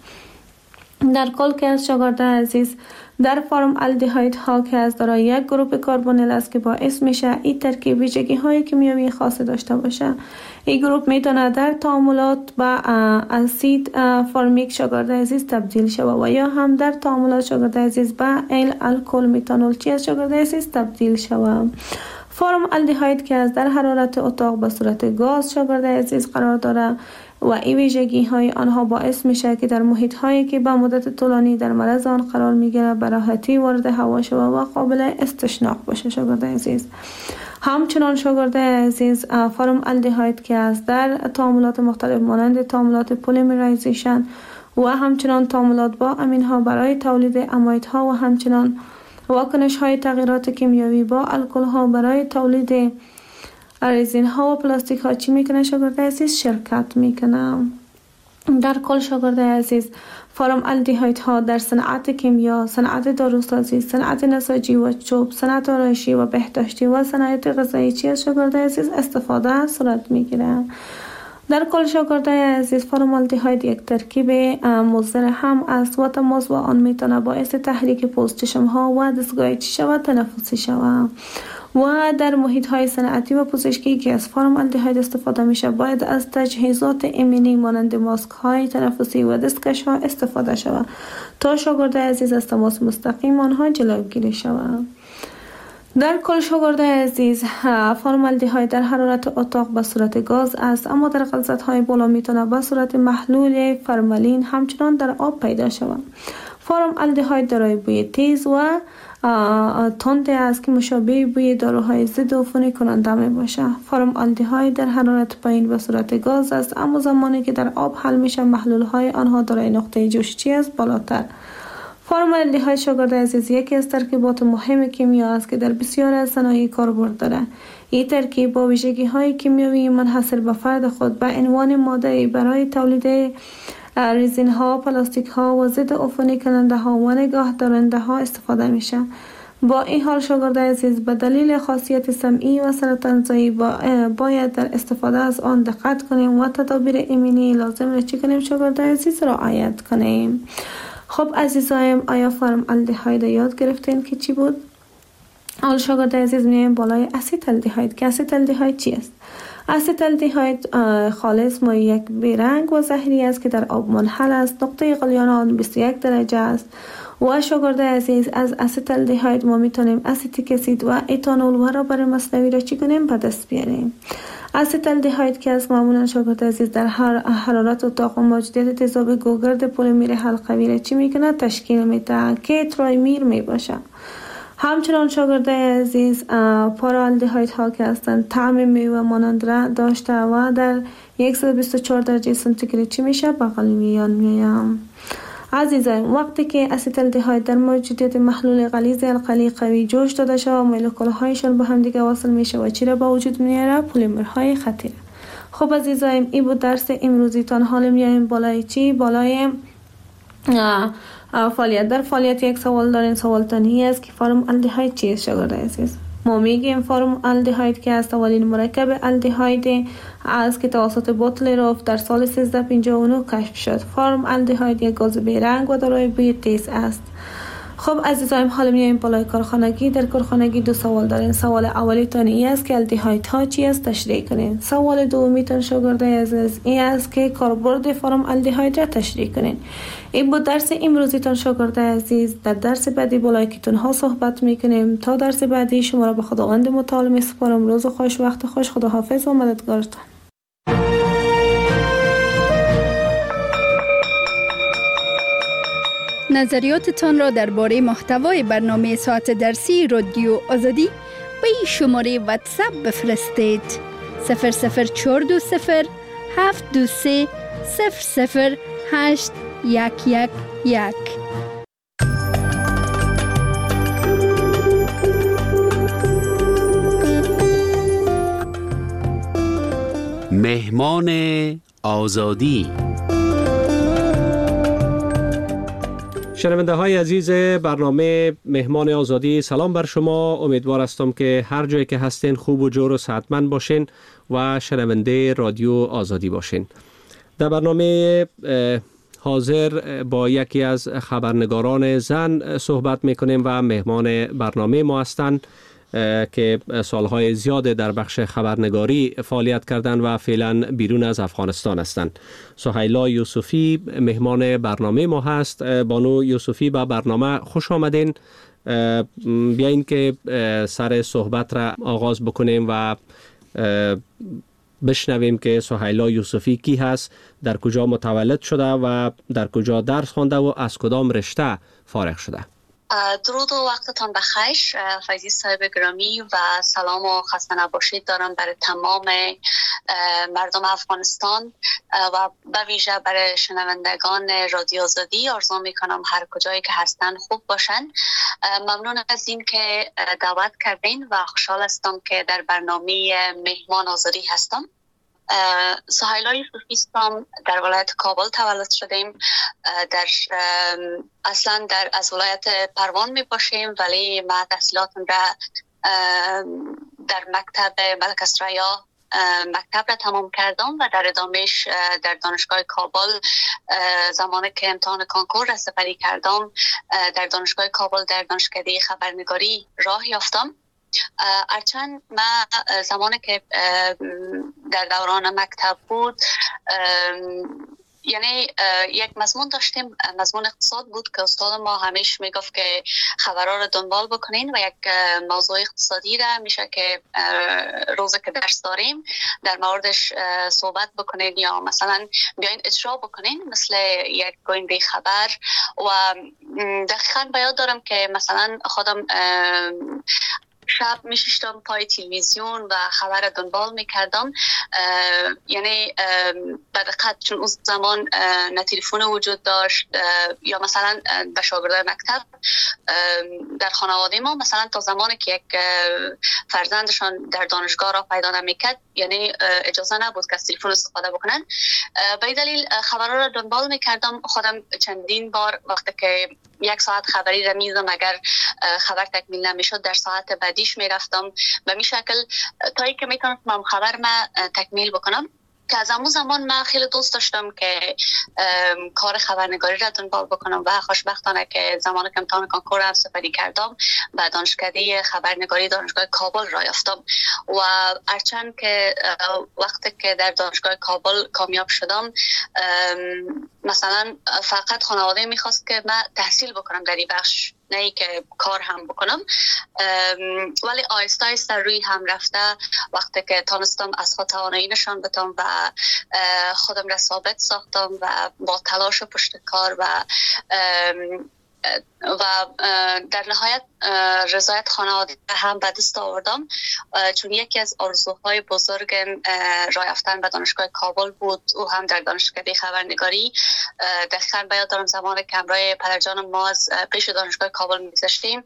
در کل که از شاگرد عزیز در فرم الدهاید ها که از دارای یک گروپ کربونیل است که باعث میشه این ترکیب ویژگی های کیمیایی خاص داشته باشه. این گروپ میتونه در تعاملات با اسید فرمیک شاگرد عزیز تبدیل شود و یا هم در تعاملات شاگرد عزیز با ایل الکل میتانول چی از شاگرد عزیز تبدیل شود. فرم الدهاید که از در حرارت اتاق به صورت گاز شاگرد عزیز قرار داره و این ویژگی های آنها باعث میشه که در محیط هایی که به مدت طولانی در معرض آن قرار میگیره به راحتی وارد هوا شود و قابل استشناق باشه شاگرد عزیز. همچنان شاگرد عزیز فرم الدهاید که از در تعاملات مختلف مانند تعاملات پلیمرایزیشن و همچنان تعاملات با امین ها برای تولید اماید ها و همچنان واکنش های تغییرات کیمیایی با الکل ها برای تولید رزین ها و پلاستیک ها چی میکنه شاگرد عزیز؟ شرکت میکنه. در کل شاگرد عزیز فرم الدهاید ها در صنعت کیمیا، صنعت داروسازی، صنعت نساجی و چوب، صنعت آرایشی و بهداشتی و صنایع غذایی چی از شاگرد عزیز استفاده صورت میگیره. در کل شاگردای عزیز، فرامالدهاید یک ترکیب مضر هم است و تماس با آن میتونه باعث تحریک پوستچشم ها و دستگاه چشم و تنفسی شود و در محیط های صنعتی و پزشکی که از فرامالدهاید استفاده میشه باید از تجهیزات ایمنی مانند ماسک های تنفسی و دستکش ها استفاده شود تا شاگردای عزیز از تماس مستقیم آنها جلوگیری شود. در کل شاگردای عزیز، فرامالدهاید در حرارت اتاق به صورت گاز است، اما در غلظت های بالا میتونه به صورت محلول فرمالین همچنان در آب پیدا شود. فرامالدهاید دارای بوی تیز و تند است که مشابه بوی داروهای ضد عفونی کننده می باشه. فرامالدهاید در حرارت پایین به صورت گاز است، اما زمانی که در آب حل میشه محلول های آنها دارای نقطه جوششی است بالاتر. فرامالدهاید شاگرد عزیز یکی از ترکیبات مهم کیمیا است که در بسیار از صنایع کاربرد داره. این ترکیب با ویژگی های کیمیایی منحصر به فرد خود به عنوان ماده برای تولید رزین ها، پلاستیک ها و ضد عفونی کننده ها و نگاه دارنده ها استفاده میشه. با این حال شاگرد عزیز به دلیل خاصیت سمعی و سرطانزایی با باید در استفاده از آن دقت کنیم و تدابیر ایمنی لازم را چی کنیم شاگرد عزیز رعایت کنیم. خب عزیزایم، آیا فرامالدهاید یاد گرفتین که چی بود؟ حال شاگرد عزیز میایم بالای اسیتالدهاید که اسیتالدهاید چی است؟ اسیتالدهاید خالص ما یک بیرنگ و زهری است که در آب منحل است. نقطه غلیان آن بیست و یک درجه است و شاگرد عزیز از اسیتالدهاید ما میتونیم اسیتیک اسید و اتانول و ربر مصنوعی را چی کنیم به دست بیاریم. اسیتالدهاید که از معمولا شاگرد عزیز در هر حرارت اتاق و موجودیت تیزاب گوگرد پلیمر حلقوی را چی میکنه تشکیل میده که ترایمیر میباشه. همچنان شاگرد عزیز پارالدهاید ها که هستند طعم میوه مانند را داشته و در صد و بیست و چهار درجه سانتیگراد چی میشه بغل میان میایم. عزیزان، وقتی که اسیتالدهاید در موجودیت محلول غلیظ القلی قوی جوش داده شود و مولکول‌هایشان به هم دیگه وصل میشه و چی را به وجود میاره؟ پلیمرهای خطیره. خب عزیزان، این بود درس امروزیتان. حالا میایم بالای چی؟ بالای فعالیت. در فعالیت یک سوال دارین. سوال تانی است که فرامالدهاید چیست شاگرد عزیز؟ ما میگیم فرامالدهاید که است اولین مرکب الدهاید است که توسط بوتلروف در سال سیزده پنجاه و نه کشف شد. فرامالدهاید یک گاز بیرنگ و دارای بوی تیز است. خب عزیزایم، حالا میایم بالای کارخانگی. در کارخانگی دو سوال دارین. سوال اولی تان این است که الدهاید ها چی است تشریح کنین. سوال دومی تان شاگرد عزیز این است که کاربرد فرامالدهاید را تشریح کنین. این بود درس امروزی تان شاگرد عزیز. در درس بعدی بالای کتون ها صحبت میکنیم. تا درس بعدی شما را به خداوند متعال میسپارم. روز خوش، وقت خوش، خداحافظ و مددگارتان. نظریاتتان را درباره محتوای برنامه ساعت درسی رادیو آزادی به این شماره واتساپ بفرستید: صفر صفر چهار دو صفر هفت دو سه صفر صفر هشت یک یک یک. مهمان آزادی. شنونده های عزیز برنامه مهمان آزادی، سلام بر شما. امیدوار هستم که هر جایی که هستین خوب و جور و صحتمند باشین و شنونده رادیو آزادی باشین. در برنامه حاضر با یکی از خبرنگاران زن صحبت میکنیم و مهمان برنامه ما هستند که سالهای زیاد در بخش خبرنگاری فعالیت کردند و فعلا بیرون از افغانستان هستند. سهیلا یوسفی مهمان برنامه ما هست. بانو یوسفی به برنامه خوش آمدین. بیاین که سر صحبت را آغاز بکنیم و بشنویم که سهیلا یوسفی کی هست، در کجا متولد شده و در کجا درس خوانده و از کدام رشته فارغ شده. درود و وقتتان بخیر فیضی صاحب گرامی و سلام و خسته نباشید دارم برای تمام مردم افغانستان و به ویژه برای شنوندگان رادیو آزادی. آرزو میکنم هر کجایی که هستن خوب باشن. ممنون از این که دعوت کردین و خوشحال هستم که در برنامه مهمان آزادی هستم. سهیلا یوسفی هستم، در ولایت کابل تولد شدیم. در اصلا در از ولایت پروان می باشیم، ولی ما تحصیلاتم را در مکتب ملک اسریا مکتب را تمام کردم و در ادامهش در دانشگاه کابل زمانی که امتحان کانکور را سپری کردم در دانشگاه کابل در دانشکده خبرنگاری راه یافتم. هرچند من زمانی که در دوران مکتب بود یعنی یک مضمون داشتیم، مضمون اقتصاد بود که استاد ما همیشه میگفت که خبرها رو دنبال بکنین و یک موضوع اقتصادی را میشه که روزی که درس داریم در موردش صحبت بکنین یا مثلا بیاین اجرا بکنین مثل یک گوینده خبر. و دقیقاً به یاد دارم که مثلا خودم شب میشیشتم پای تلویزیون و خبر دنبال میکردم، یعنی به دقت چون اون زمان نه تلفن وجود داشت یا مثلا به شاگردای مکتب در خانواده ما مثلا تا زمانی که یک فرزندشان در دانشگاه را پیدا نمیکرد یعنی اجازه نبود که از تلفن استفاده بکنن. به این دلیل خبرها را دنبال میکردم. خودم چندین بار وقتی که یک ساعت خبری را میزم اگر خبر تکمیل نمیشد در ساعت بعدیش میرفتم به می شکل تایی که میتونستم خبر ما تکمیل بکنم. که از همون زمان من خیلی دوست داشتم که کار خبرنگاری را دنبال بکنم و خوشبختانه که زمان که امتحان کانکور هم سپری کردم به دانشکده خبرنگاری دانشگاه کابل را یافتم. و هرچند که وقتی که در دانشگاه کابل کامیاب شدم مثلا فقط خانواده میخواست که من تحصیل بکنم در این بخش، نه ای که کار هم بکنم، ولی آیسته آیسته روی هم رفته وقتی که تانستم از خود توانایی نشان بدم و خودم را ثابت ساختم و با تلاش و پشت کار و و در نهایت رضایت خانواده هم به دست آوردم، چون یکی از آرزوهای بزرگم راه یافتن به دانشگاه کابل بود. او هم در دانشکده خبرنگاری. دقیقاً به یاد دارم زمانی که همراه پدرجانم ما از پیش دانشگاه کابل می‌گذشتیم،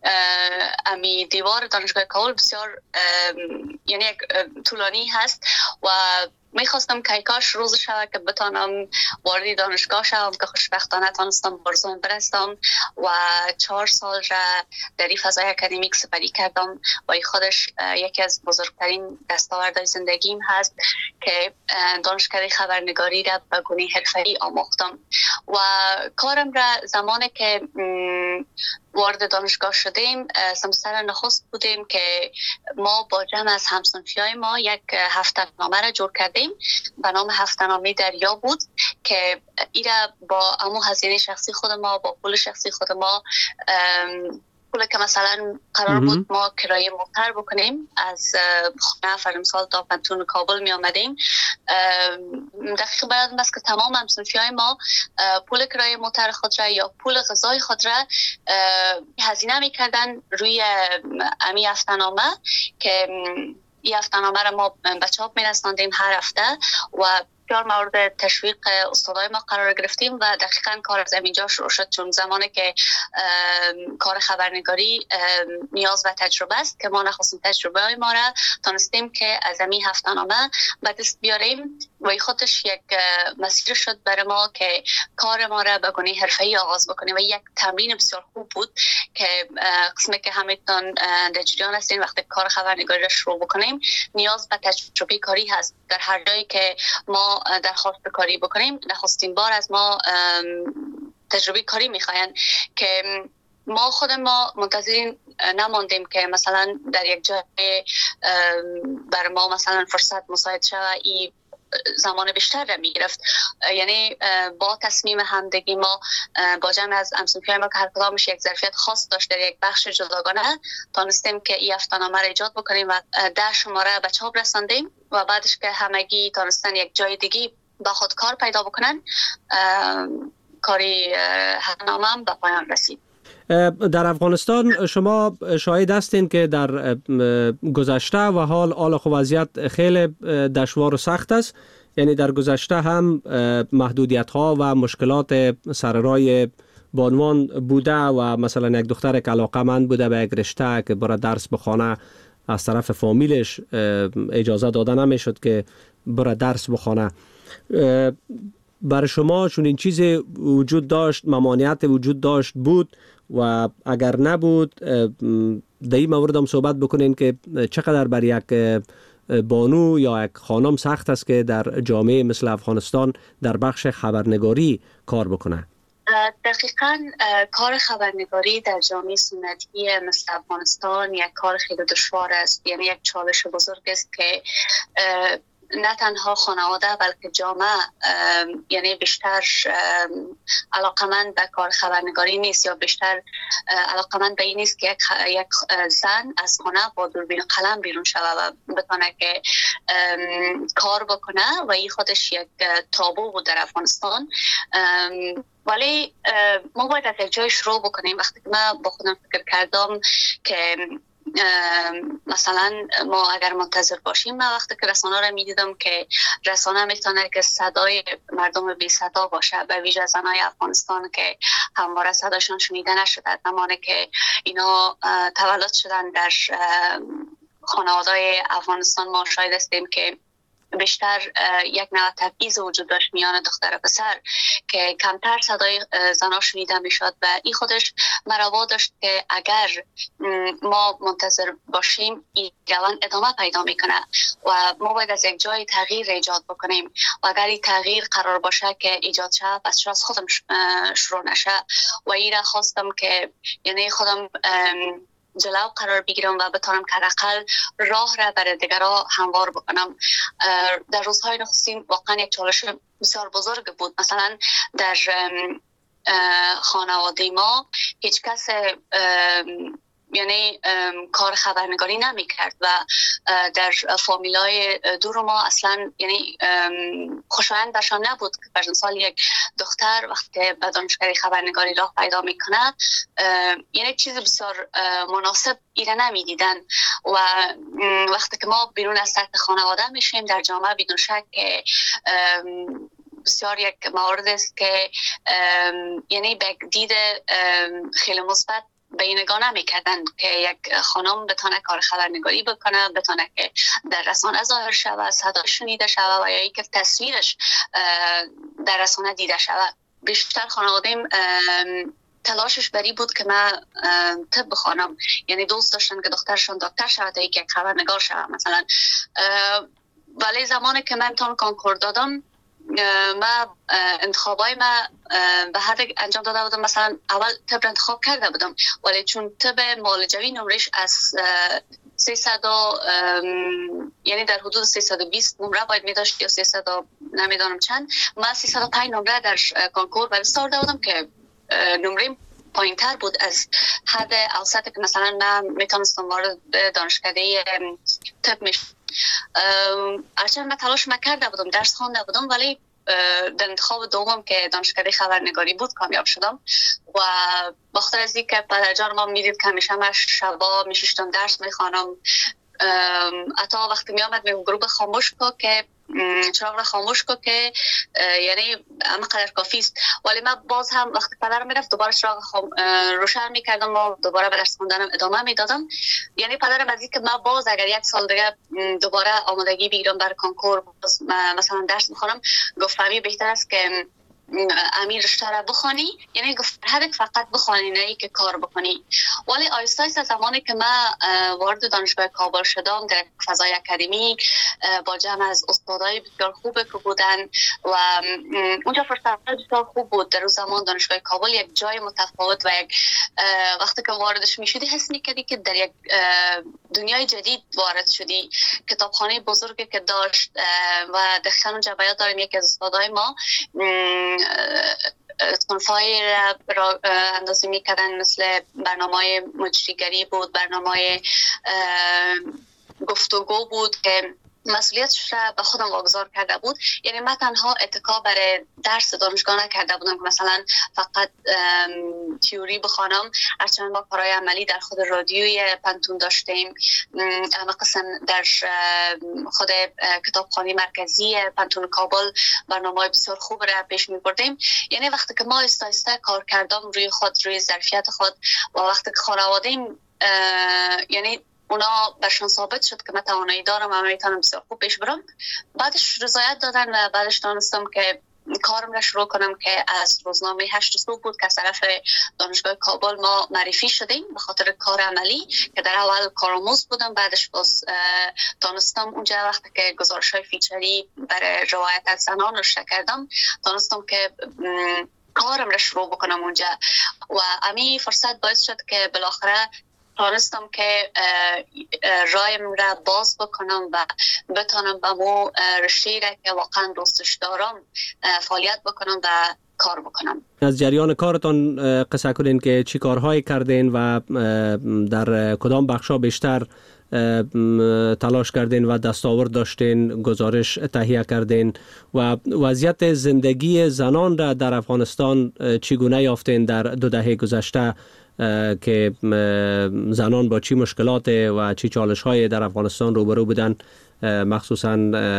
امی دیوار دانشگاه کابل بسیار یعنی یک طولانی هست و میخواستم که کاش روز شب که بتانم وارد دانشگاه شوم که خوشبختانه تانستم برزوم برستم و چهار سال را در این فضای اکادمیک سپری کردم و این خودش یکی از بزرگترین دستاوردهای زندگیم هست که دانشکده خبرنگاری را به گونه حرفه‌ای آموختم. و کارم را زمانی که وارد دانشگاه شدیم سمستر نخست بودیم که ما با جمع از همصنفیای ما یک هفته‌نامه را جور کردیم به نام هفته‌نامه دریا بود که ایرا با امو هزینه شخصی خود ما با پول شخصی خود ما پول که مثلا قرار بود ما کرایه موتر بکنیم از خانه فرمسال تا پنتون کابل می آمدیم. دقیق باید است که تمام همصنفی های ما پول کرایه موتر خود را یا پول غذای خود را هزینه می کردن روی امی هفته‌نامه که این هفته‌نامه را ما به چاپ می رساندیم هر هفته و بسیار مورد تشویق استادای ما قرار گرفتیم و دقیقاً کار از اینجا شروع شد، چون زمانی که کار خبرنگاری نیاز و تجربه است که ما نخواستیم تجربه های ما را تانستیم که از این هفته‌نامه به دست بیاریم و این خودش یک مسیر شد برای ما که کار ما را به گونه حرفه‌ای آغاز بکنیم و یک تمرین بسیار خوب بود که قسمی که همتون در جریان هستین وقتی کار خبرنگاری را شروع بکنیم نیاز به تجربه کاری هست. در هر جایی که ما درخواست کاری بکنیم نخستین بار از ما تجربه کاری میخواین که ما خود ما منتظرین نماندیم که مثلا در یک جای بر ما مثلا فرصت مساعد شود ای زمان بیشتر را میگرفت. یعنی با تصمیم همدگی ما با جمع از همصنفیان ما که هر کدامش یک ظرفیت خاص داشت در یک بخش جداگانه تانستیم که این هفته‌نامه را ایجاد بکنیم و ده شماره به چاپ رساندیم و بعدش که همگی تانستن یک جای دیگی با خود کار پیدا بکنن کاری هفته‌نامه هم به پایان رسید. در افغانستان شما شاهد هستین که در گذشته و حال حال خو وضعیت خیلی دشوار و سخت است. یعنی در گذشته هم محدودیت ها و مشکلات سر راه بانوان بوده و مثلا یک دختر که علاقه‌مند بوده به یک رشته که برای درس بخونه از طرف فامیلش اجازه داده نمیشد که برای درس بخونه. برای شما چون این چیز وجود داشت، ممانعت وجود داشت بود و اگر نبود در این مورد هم صحبت بکنین که چقدر بر یک بانو یا یک خانم سخت است که در جامعه مثل افغانستان در بخش خبرنگاری کار بکنه؟ دقیقاً کار خبرنگاری در جامعه سنتی مثل افغانستان یک کار خیلی دشوار است. یعنی یک چالش بزرگ است که نه تنها خانواده بلکه جامعه یعنی بیشتر علاقمند به کار خبرنگاری نیست یا بیشتر علاقمند به این نیست که یک زن از خانه با دوربین قلم بیرون شوه و بتونه که کار بکنه و این خودش یک تابو بود در افغانستان. ولی ما باید از یک جای شروع بکنیم. وقتی که من با خودم فکر کردم که مثلا ما اگر منتظر باشیم، من وقتی که رسانه را میدیدم که رسانه میتونه که صدای مردم بی صدا باشه، به ویژه زنای افغانستان که همواره صداشون شنیده نشده، زمانی که اینا تولد شدن در خانواده‌های افغانستان ما شاهد هستیم که بیشتر یک نوع تبعیض وجود داشت میان دختر و پسر که کمتر صدای زنا شنیده میشد و این خودش مرا داشت که اگر ما منتظر باشیم این روند ادامه پیدا میکنه و ما باید از یک جای تغییر ایجاد بکنیم و اگر این تغییر قرار باشه که ایجاد شه پس چرا از خودم شروع نشه و این را خواستم که یعنی خودم جلو قرار بگیرم و بتونم که حداقل راه را برای دیگرها هموار بکنم. در روزهای نخستین واقعا یک چالش بسیار بزرگ بود. مثلا در خانواده ما هیچ کس یعنی کار خبرنگاری نمی کرد و در فامیلای دور ما اصلا یعنی خوشایند برشان نبود که پر سال یک دختر وقتی به دانشکده خبرنگاری راه پیدا میکنه یعنی چیز بسیار مناسب ایره نمی دیدن و وقتی که ما بیرون از سطح خانواده میشیم در جامعه بدون شک که بسیار یک مورد است که یعنی به دید خیلی مثبت به این نگاه نمی‌کردن که یک خانم بتونه کار خبرنگاری بکنه، بتونه که در رسانه ظاهر شود، صدا شنیده شود و یا اینکه تصویرش در رسانه دیده شود. بیشتر خانواده‌ام تلاشش بری بود که من طب بخوانم، یعنی دوست داشتن که دخترشون دکتر شود تا یک خبرنگار شود مثلا. ولی زمانی که من امتحان کنکور دادم من انتخابای من به هر انجام داده بودم، مثلا اول طب انتخاب کرده بودم ولی چون طب معالجوی نمرش از سیصد یعنی در حدود سیصد و بیست نمره باید می داشت یا سیصد نمیدانم چند، من سیصد و پنج نمره در کنکور بستار داده بودم که نمره پایین تر بود از حد اوسط که مثلا من میتونستم وارد دانشکده طب میشم. هرچند من تلاش نکرده بودم، درس خوانده بودم ولی در انتخاب دوم که دانشکده خبرنگاری بود کامیاب شدم و بخاطر از اینکه پدر جان ما میدید که همیشه من شبا میشیشتم درس میخوانم، حتی وقتی میامد میگم گروه خاموش کو که چراغ را خاموش کو که یعنی همقدر کافی است، ولی من باز هم وقتی پدرم میرفت دوباره چراغ خام... روشن میکردم و دوباره به درس خوندنم ادامه میدادم. یعنی پدرم از اینکه من باز اگر یک سال دیگه دوباره آمادگی بگیرم برای کنکور مثلا درس میخونم گفت فهمی بهتر است که امیر رشته را بخوانی، یعنی گفت هدف فقط بخوانی نه ای که کار بکنی. ولی آیسته آیسته زمانی که من وارد دانشگاه کابل شدم در فضای اکادمیک با جمع از استادای بسیار خوب که بودن و اونجا فرصت بسیار خوب بود. در روز زمان دانشگاه کابل یک جای متفاوت و یک وقتی که واردش میشدی حس میکردی که در یک دنیای جدید وارد شدی. کتابخانه بزرگی که داشت و دقیقاً اونجا بیاد داریم یکی از استادای ما صنفای را اندازی میکردن، مثل برنامه مجریگری بود، برنامه گفتگو بود که مسئولیتش را به خودم واگذار کرده بود. یعنی من تنها اتکا برای درس دانشگاه نکرده بودم که مثلا فقط تیوری بخوانم، هرچند ما کارهای عملی در خود رادیوی پنتون داشتیم، اما قسم در خود کتابخانه مرکزی پنتون کابل برنامه بسیار خوب را پیش می بردیم. یعنی وقتی که ما آهسته آهسته کار کردم روی خود، روی ظرفیت خود و وقتی که خانواده‌ام یعنی اونا برشان ثابت شد که من توانایی دارم و میتونم بسیار خوب پیش برم، بعدش رضایت دادن و بعدش دانستم که کارم را شروع کنم که از روزنامه هشت صبح بود که از طرف دانشگاه کابل ما معرفی شدیم به خاطر کار عملی که در اول کارآموز بودم، بعدش باز دانستم اونجا وقتی که گزارش‌های فیچری برای روایت از زنان رو کردم دانستم که کارم را شروع بکنم اونجا و امی فرصت باعث شد که بالاخره تانستم که رایم را باز بکنم و بتانم به مو رشته را که واقعا دوستش دارم فعالیت بکنم و کار بکنم. از جریان کارتان قصه کنین که چی کارهایی کردین و در کدام بخشا بیشتر تلاش کردین و دستاورد داشتین، گزارش تهیه کردین و وضعیت زندگی زنان را در افغانستان چگونه یافتین در دو دهه گذشته که زنان با چی مشکلات و چی چالش های در افغانستان روبرو بودن، مخصوصا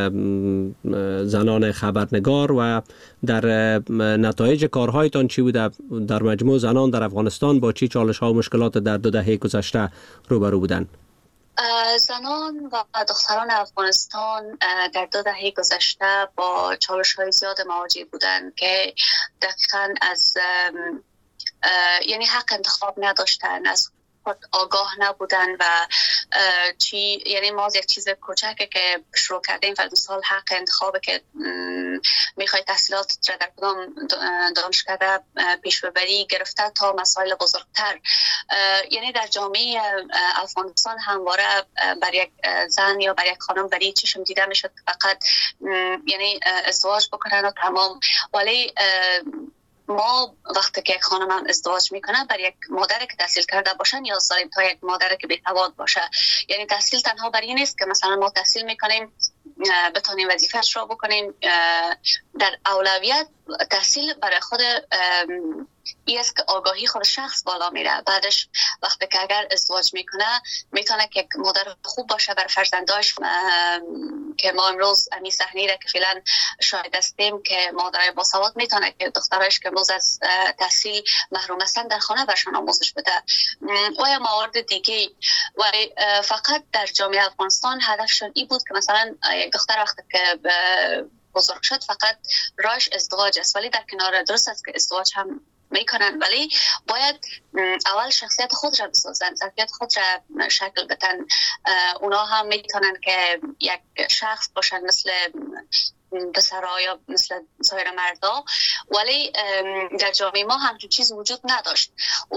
زنان خبرنگار، و در نتایج کارهایتان چی بوده؟ در مجموع زنان در افغانستان با چی چالش ها و مشکلات در دو دهه گذشته روبرو بودن؟ زنان و دختران افغانستان در دو دهه گذشته با چالش های زیاد مواجه بودند که دقیقاً از یعنی حق انتخاب نداشتن، از خود آگاه نبودن و چی یعنی ما از یک چیز کوچکه که شروع کردیم و مثال حق انتخابه که میخوای تحصیلات را در کدام دانشکده پیش ببری گرفته تا مسائل بزرگتر، یعنی در جامعه افغانستان همواره بر یک زن یا بر یک خانم بری چشم دیده میشد فقط یعنی ازدواج بکنن و تمام، ولی ما وقتی که یک خانم هم ازدواج میکنه بر یک مادر که تحصیل کرده باشه نیاز داریم تا یک مادر که بی‌سواد باشه. یعنی تحصیل تنها بر این نیست که مثلا ما تحصیل میکنیم بتونیم وظیفه‌اش را بکنیم، در اولویت تحصیل برای خود این است که آگاهی خود شخص بالا میره. بعدش وقتی که اگر ازدواج میکنه میتونه که مادر خوب باشه بر فرزنداش، که ما امروز امی صحنه را که فعلا شاهد هستیم که مادرای باسواد میتونه که دخترایش که امروز از تحصیل محروم هستن در خانه برشان آموزش بده و یا موارد دیگه. و فقط در جامعه افغانستان هدفشون این بود که مثلا یک دختر وقتی که بزرگ شد فقط راهش ازدواج است، ولی در کنار درست است که ازدواج هم میکنن، ولی باید اول شخصیت خود را بسازن، ظرفیت خود را شکل بدن. اونا هم میتونن که یک شخص باشن مثل پسرها یا مثل سایر مردا، ولی در جامعه ما همچون چیز وجود نداشت و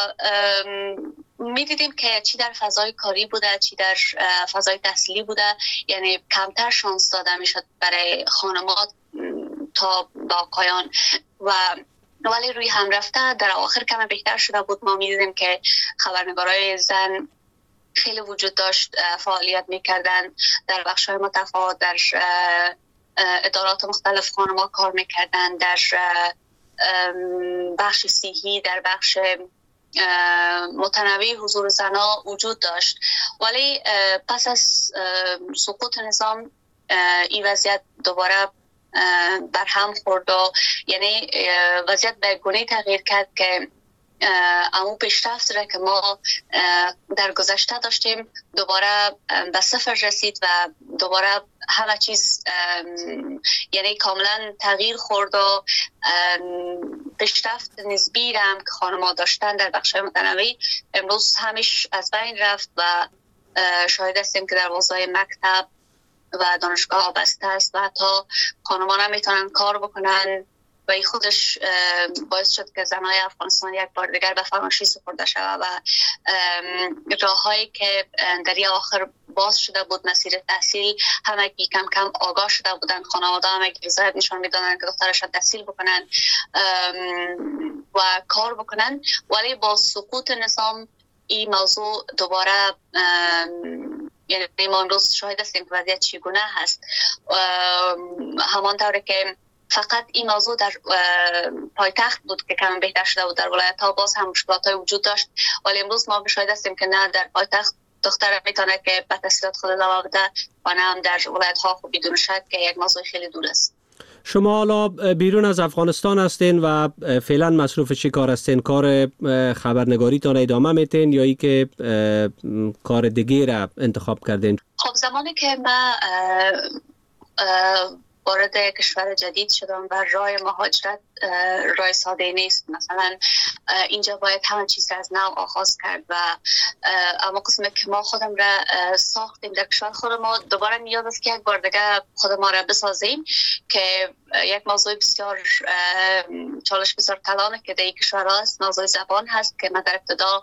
می دیدیم که چی در فضای کاری بوده چی در فضای تحصیلی بوده، یعنی کمتر شانس داده میشد برای خانمات تا با آقایان و ولی روی هم رفته در آخر کم بهتر شده بود. ما می دیدیم که خبرنگارای زن خیلی وجود داشت، فعالیت میکردن در بخش‌های متفاوت، در ادارات مختلف خانم‌ها کار میکردن، در بخش صحی، در بخش متنوع حضور زنها وجود داشت. ولی پس از سقوط نظام این وضعیت دوباره بر هم خورد و یعنی وضعیت به گونه تغییر کرد که امو پیشرفت را که ما در گذشته داشتیم دوباره به صفر رسید و دوباره همه چیز یعنی کاملا تغییر خورد و پیشرفت نسبی را هم که خانم‌ها داشتن در بخش‌های متنوع امروز همیش از بین رفت و شاهد هستیم که در حوزه مکتب و دانشگاه بسته است و حتی خانمان هم میتونن کار بکنن و این خودش باعث شد که زنای افغانستان یک بار دیگر به فراموشی سپرده شود و راههایی که در این آخر باز شده بود مسیر تحصیل همه کم کم آگاه شده بودن، خانواده همه رضایت نشان میدادن که دخترشان تحصیل بکنن و کار بکنن، ولی با سقوط نظام این موضوع دوباره یعنی ما امروز شاهد هستیم که وضعیت چگونه هست. همانطوری که فقط این موضوع در پایتخت بود که کم بهتر شده بود، در ولایت ها باز هم مشکلات های وجود داشت، ولی امروز ما شاهد هستیم که نه در پایتخت دختر میتونه که به تحصیلات خود ادامه بده و نه هم در ولایت ها خب بدون شک که یک موضوع خیلی دور است. شما حالا بیرون از افغانستان هستین و فعلا مصروف چی کار هستین؟ کار خبرنگاریتان ادامه میتین یا ای که کار دیگه را انتخاب کردین؟ خب زمانی که من وارد کشور جدید شدم و راه مهاجرت راه ساده نیست. مثلا اینجا باید همه چیز از نو آغاز کرد و اما قسمت که ما خودم را ساختیم در کشور خود ما، دوباره نیاز است که یک بار دیگه خود ما را بسازیم که یک موضوع بسیار چالش بسیار کلانه که در کشور هست، موضوع زبان هست که من در ابتدا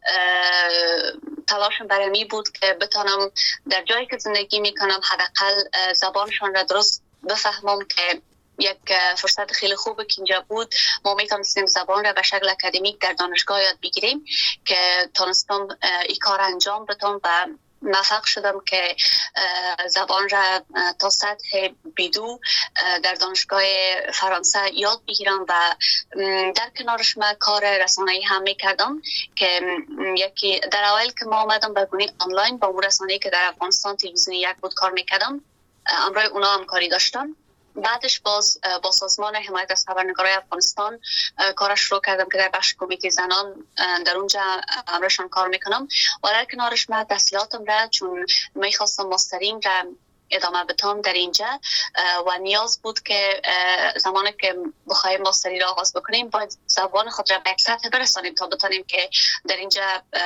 تلاشم برای می بود که بتانم در جایی که زندگی میکنم حداقل زبانشان را درست بفهمم که یک فرصت خیلی خوبه که اینجا بود ما میتونستیم زبان را به شکل اکادمیک در دانشگاه یاد بگیریم که تونستم این کار انجام بدم و موفق شدم که زبان را تا سطح بیدو در دانشگاه فرانسه یاد بگیرم و در کنارش من کار رسانه‌ای هم میکردم که یکی در اول که ما آمدم به گونه آنلاین با اون رسانه‌ای که در افغانستان تلویزیون یک بود کار میکردم، امروز اونا هم کاری داشتم. بعدش باز با سازمان حمایت از خبرنگارای افغانستان کارش شروع کردم که در بخش کمیته زنان در اونجا امرشان کار میکنم و در کنارش من تحصیلاتم را چون میخواستم ماستریم را ادامه بدم در اینجا و نیاز بود که زمانی که بخوایم ماستری را آغاز بکنیم باید زبان خود را به یک سطح برسانیم تا بتانیم که در اینجا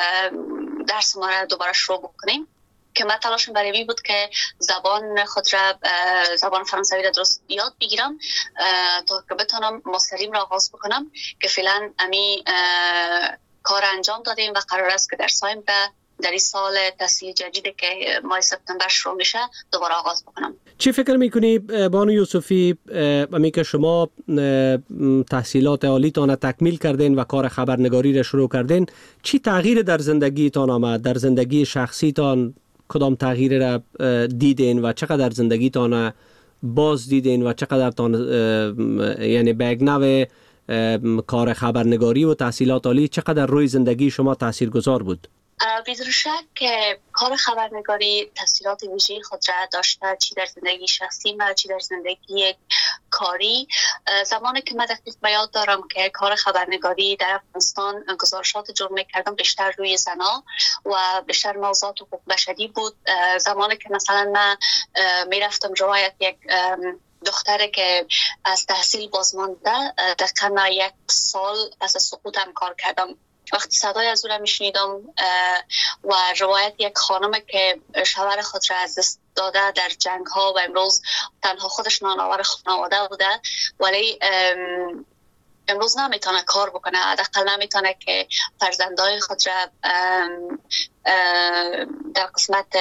درس ما را دوباره شروع بکنیم. که من تلاشم برای این بود که زبان خود را زبان فرانسوی را درست یاد بگیرم تا که بتونم ماستریم را آغاز بکنم که فعلا امی کار انجام دادیم و قرار است که در سایم در این سال تحصیل جدیدی که ماه سپتامبر شروع میشه دوباره آغاز بکنم. چی فکر میکنی بانو یوسفی، امی که شما تحصیلات عالیتان تکمیل کردین و کار خبرنگاری را شروع کردین، چی تغییر در زندگیتان آمد؟ در زندگی شخصیتان کدام تغییر را دیدین و چقدر زندگیتان باز دیدین و چقدر تان یعنی بگنو کار خبرنگاری و تحصیلات عالی چقدر روی زندگی شما تاثیرگذار بود؟ بدون شک که کار خبرنگاری تاثیرات ویژه‌ای خود را داشته، چی در زندگی شخصی ما چی در زندگی کاری. زمانی که من دقیق به یاد دارم که کار خبرنگاری در افغانستان گزارشات جمع می‌کردم بیشتر روی زنا و بیشتر موضوعات حقوق بشری بود. زمانی که مثلا من میرفتم روایت یک دختره که از تحصیل بازمانده دقیقا یک سال پس از سقوطم کار کردم، وقتی صدای از او را میشنیدم و روایت یک خانم که شوهر خود را از دست داده در جنگ ها و امروز تنها خودش نانآور خانواده بوده ولی امروز نمیتونه کار بکنه، حداقل نمیتونه که فرزندای خود را در قسمت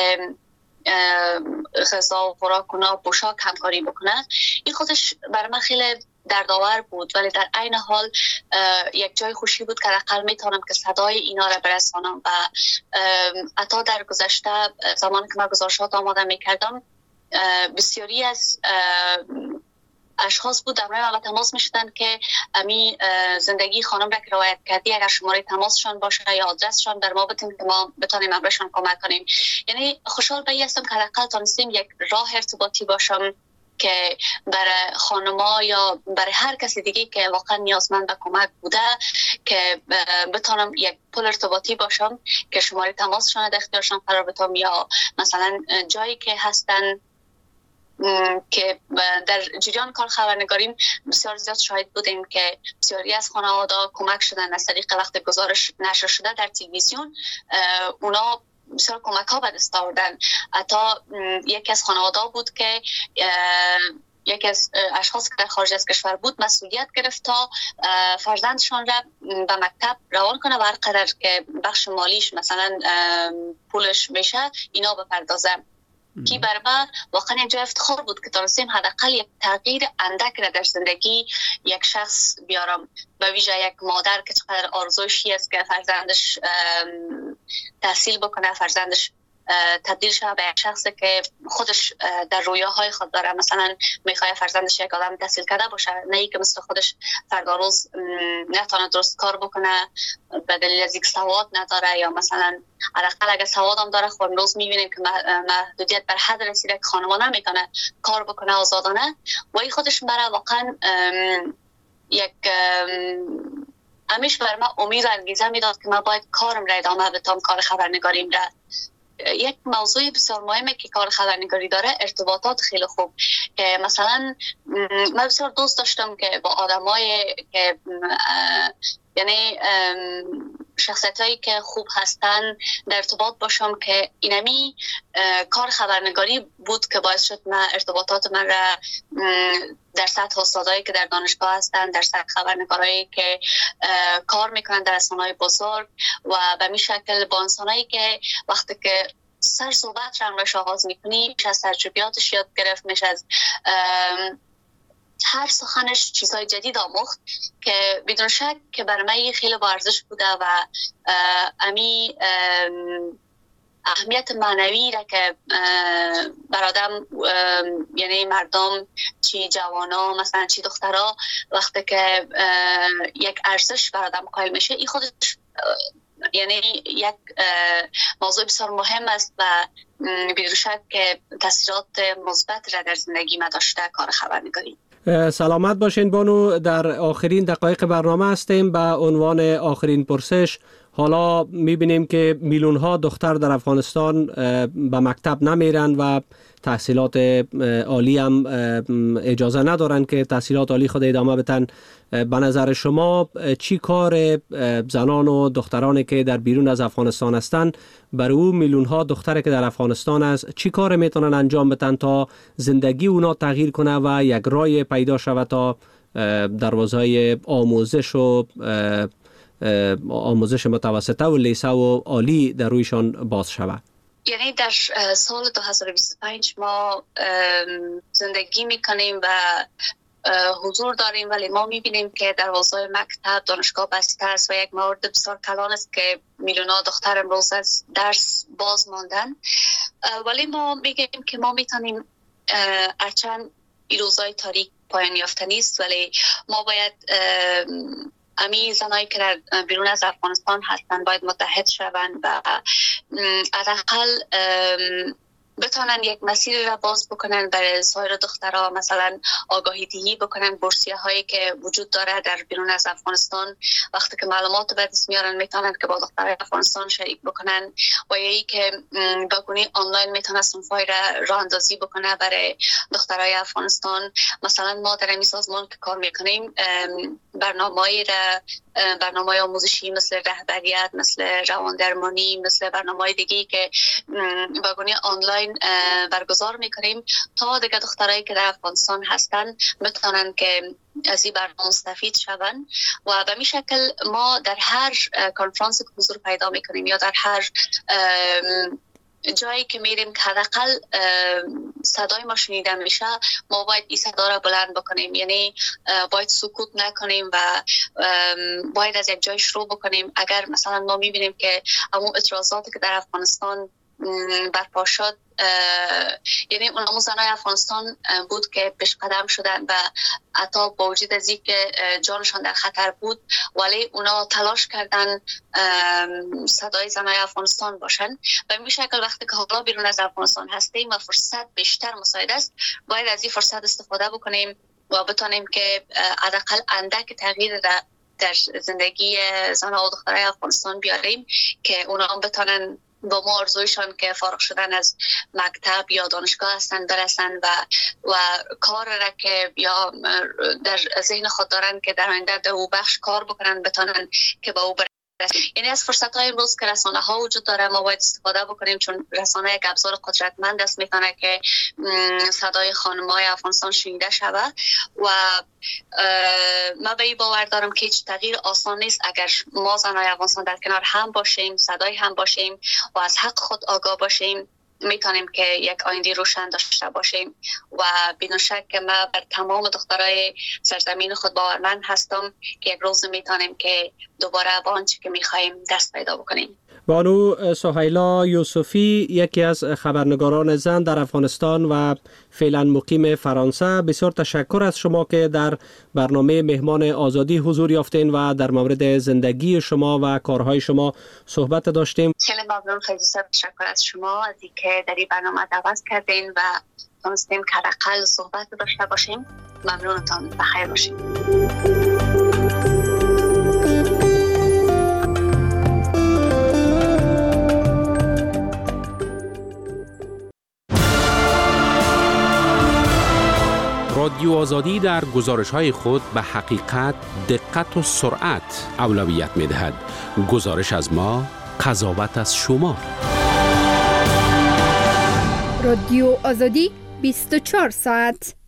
غذا و خوراک و پوشاک همکاری بکنه. این خودش برای من خیلی دردآور بود ولی در عین حال یک جای خوشی بود که حداقل میتونم که صدای اینا را برسانم و حتی در گذشته زمانی که من گزارشات آماده میکردم بسیاری از اشخاص بود در مورد تماس میشدن که امی زندگی خانم را که روایت کردی اگر شماره تماسشان باشه یا آدرسشان در ما بتیم که ما بتونیم امرشان کمک کنیم. یعنی خوشحال به این هستم که حداقل تونستیم یک راه ارتباطی باشم که برای خانما یا برای هر کسی دیگه که واقعا نیازمند به کمک بوده که بتونم یک پل ارتباطی باشم که شماره تماسشان در اختیارشان قرار بدم یا مثلا جایی که هستن که در جریان کار خبرنگاریم بسیار زیاد شاهد بودیم که بسیاری از خانواده کمک شدن از طریق وقت گزارش نشر شده در تلویزیون، اونا بسیار کمک ها به دست آوردن. حتی یکی از خانواده بود که یکی از اشخاص که در خارج از کشور بود مسئولیت گرفت تا فرزندشان را به مکتب روان کنه و هر قدر که بخش مالیش مثلا پولش میشه اینا بپردازه. کی برای من واقعا اینجا افتخار بود که تونستیم حداقل یک تغییر اندک را در زندگی یک شخص بیارم، به ویژه یک مادر که چقدر آرزوشی است که فرزندش تحصیل بکنه، فرزندش تبدیل شده به یک شخصی که خودش در رویاهای خود داره، مثلا میخواد فرزندش یک آدم تحصیل کرده باشه، نه ای که مثل خودش فردا روز نتونه درست کار بکنه به دلیل از اینکه سواد نداره یا مثلا حداقل اگه سواد هم داره خود روز میبینیم که محدودیت بر حد رسیده که خانمان نمیتونه کار بکنه آزادانه و این خودش برای واقعا یک همیشه بر من امید و انگیزه میداد که من باید کارم را ادامه بدم، کار خبرنگاریم را یک موضوع بسیار مهمه که کار خبرنگاری داره ارتباطات خیلی خوب. که مثلا من بسیار دوست داشتم که با آدمای که یعنی شخصیت هایی که خوب هستن در ارتباط باشم که اینمی کار خبرنگاری بود که باعث شد من ارتباطات من را در سطح استادایی که در دانشگاه هستن، در سطح خبرنگارایی که کار میکنن در رسانه‌های بزرگ و به می شکل با انسانایی که وقتی که سر صحبت را همراهش آغاز میکنی میشه از تجربیاتش یاد گرفت، میشه از هر سخنش چیزهای جدید آموخت که بدون شک که برای من خیلی با ارزش بوده و امی اهمیت معنوی را که برادم یعنی مردم چی جوانا مثلا چی دخترها وقتی که یک ارزش برادم قائل میشه این خودش یعنی یک موضوع بسیار مهم است و بدون شک که تاثیرات مثبت را در زندگی ما داشته کار خبرنگاری. سلامت باشین بانو. در آخرین دقایق برنامه هستیم. به عنوان آخرین پرسش، حالا میبینیم که میلیون ها دختر در افغانستان به مکتب نمیرن و تحصیلات عالی هم اجازه ندارن که تحصیلات عالی خود ادامه بدن. به نظر شما چی کار زنان و دخترانی که در بیرون از افغانستان هستن برای او میلیون ها دختری که در افغانستان است چی کار میتونن انجام بدن تا زندگی اونا تغییر کنه و یک راه پیدا شود تا دروازه آموزش و آموزش متوسطه و لیسه و عالی در رویشان باز شود؟ یعنی در سال دو هزار و بیست و پنج ما زندگی میکنیم و حضور داریم، ولی ما میبینیم که دروازه مکتب دانشگاه بسته است و یک مورد بسیار کلان است که میلیون‌ها دختر امروز از درس باز ماندن. ولی ما میگیم که ما میتونیم هرچند این روزهای تاریک پایان یافته نیست، ولی ما باید امی زنایی که در بیرون از افغانستان هستن باید متحد شوند و حداقل بتونن یک مسیر را باز بکنن برای سایر دخترها، مثلا آگاهی دهی بکنن بورسیه هایی که وجود داره در بیرون از افغانستان. وقتی که معلومات به دست میارن میتونن که با دخترای افغانستان شریک بکنن و یا ای که بگونی آنلاین میتونن صنفای را راه اندازی بکنه برای دخترای افغانستان. مثلا ما در این سازمان که کار میکنیم برنامه‌ای را برنامه آموزشی مثل رهبریت، مثل رواندرمانی، مثل برنامه دیگه‌ای که بگونی آنلاین برگزار میکنیم تا دیگه دخترایی که در افغانستان هستن بتونن که از این برنامه مستفید شوند و به این شکل ما در هر کنفرانس که حضور پیدا میکنیم یا در هر جایی که میریم که حداقل صدای ما شنیده میشه، ما باید این صدا را بلند بکنیم، یعنی باید سکوت نکنیم و باید از یک جای شروع بکنیم. اگر مثلا ما میبینیم که همون اعتراضاتی که در افغانستان برپا شد، یعنی اون زنای افغانستان بود که پیش قدم شدن و حتی با وجود از اینکه جانشان در خطر بود ولی اونا تلاش کردن صدای زنای افغانستان باشن. به این شکل وقتی که حالا بیرون از افغانستان هستیم و فرصت بیشتر مساعد است، باید از این فرصت استفاده بکنیم و بتونیم که حداقل اندک تغییر در زندگی زنان و دخترای افغانستان بیاریم که اونا هم بتونن با ما آرزویشان که فارغ شدن از مکتب یا دانشگاه هستن برسن و و کار را که یا در ذهن خود دارن که در آینده در او بخش کار بکنن بتونن که با او برسن. یعنی از فرصت های امروز که رسانه ها وجود داره ما باید استفاده بکنیم، چون رسانه یک ابزار قدرتمند است، میتونه که صدای خانم های افغانستان شنیده شود و ما به این باور دارم که هیچ تغییر آسان نیست اگر ما زنای افغانستان در کنار هم باشیم، صدای هم باشیم و از حق خود آگاه باشیم، میتونیم که یک آینده روشن داشته باشیم و بدون شک که ما بر تمام دخترای سرزمین خود باورمند هستم که یک روز میتونیم که دوباره به آنچه که میخوایم دست پیدا بکنیم. بانو سهیلا یوسفی، یکی از خبرنگاران زن در افغانستان و فعلا مقیم فرانسه، بسیار تشکر از شما که در برنامه مهمان آزادی حضور یافتین و در مورد زندگی شما و کارهای شما صحبت داشتیم. خیلی ممنون، خیلی تشکر از شما از اینکه در این برنامه دعوت کردین و تونستیم که حداقل صحبت داشته باشیم. ممنونتان، بخیر باشید. آزادی در گزارش‌های خود به حقیقت، دقت و سرعت اولویت می‌دهد. گزارش از ما، قضاوت از شما. رادیو آزادی بیست و چهار ساعت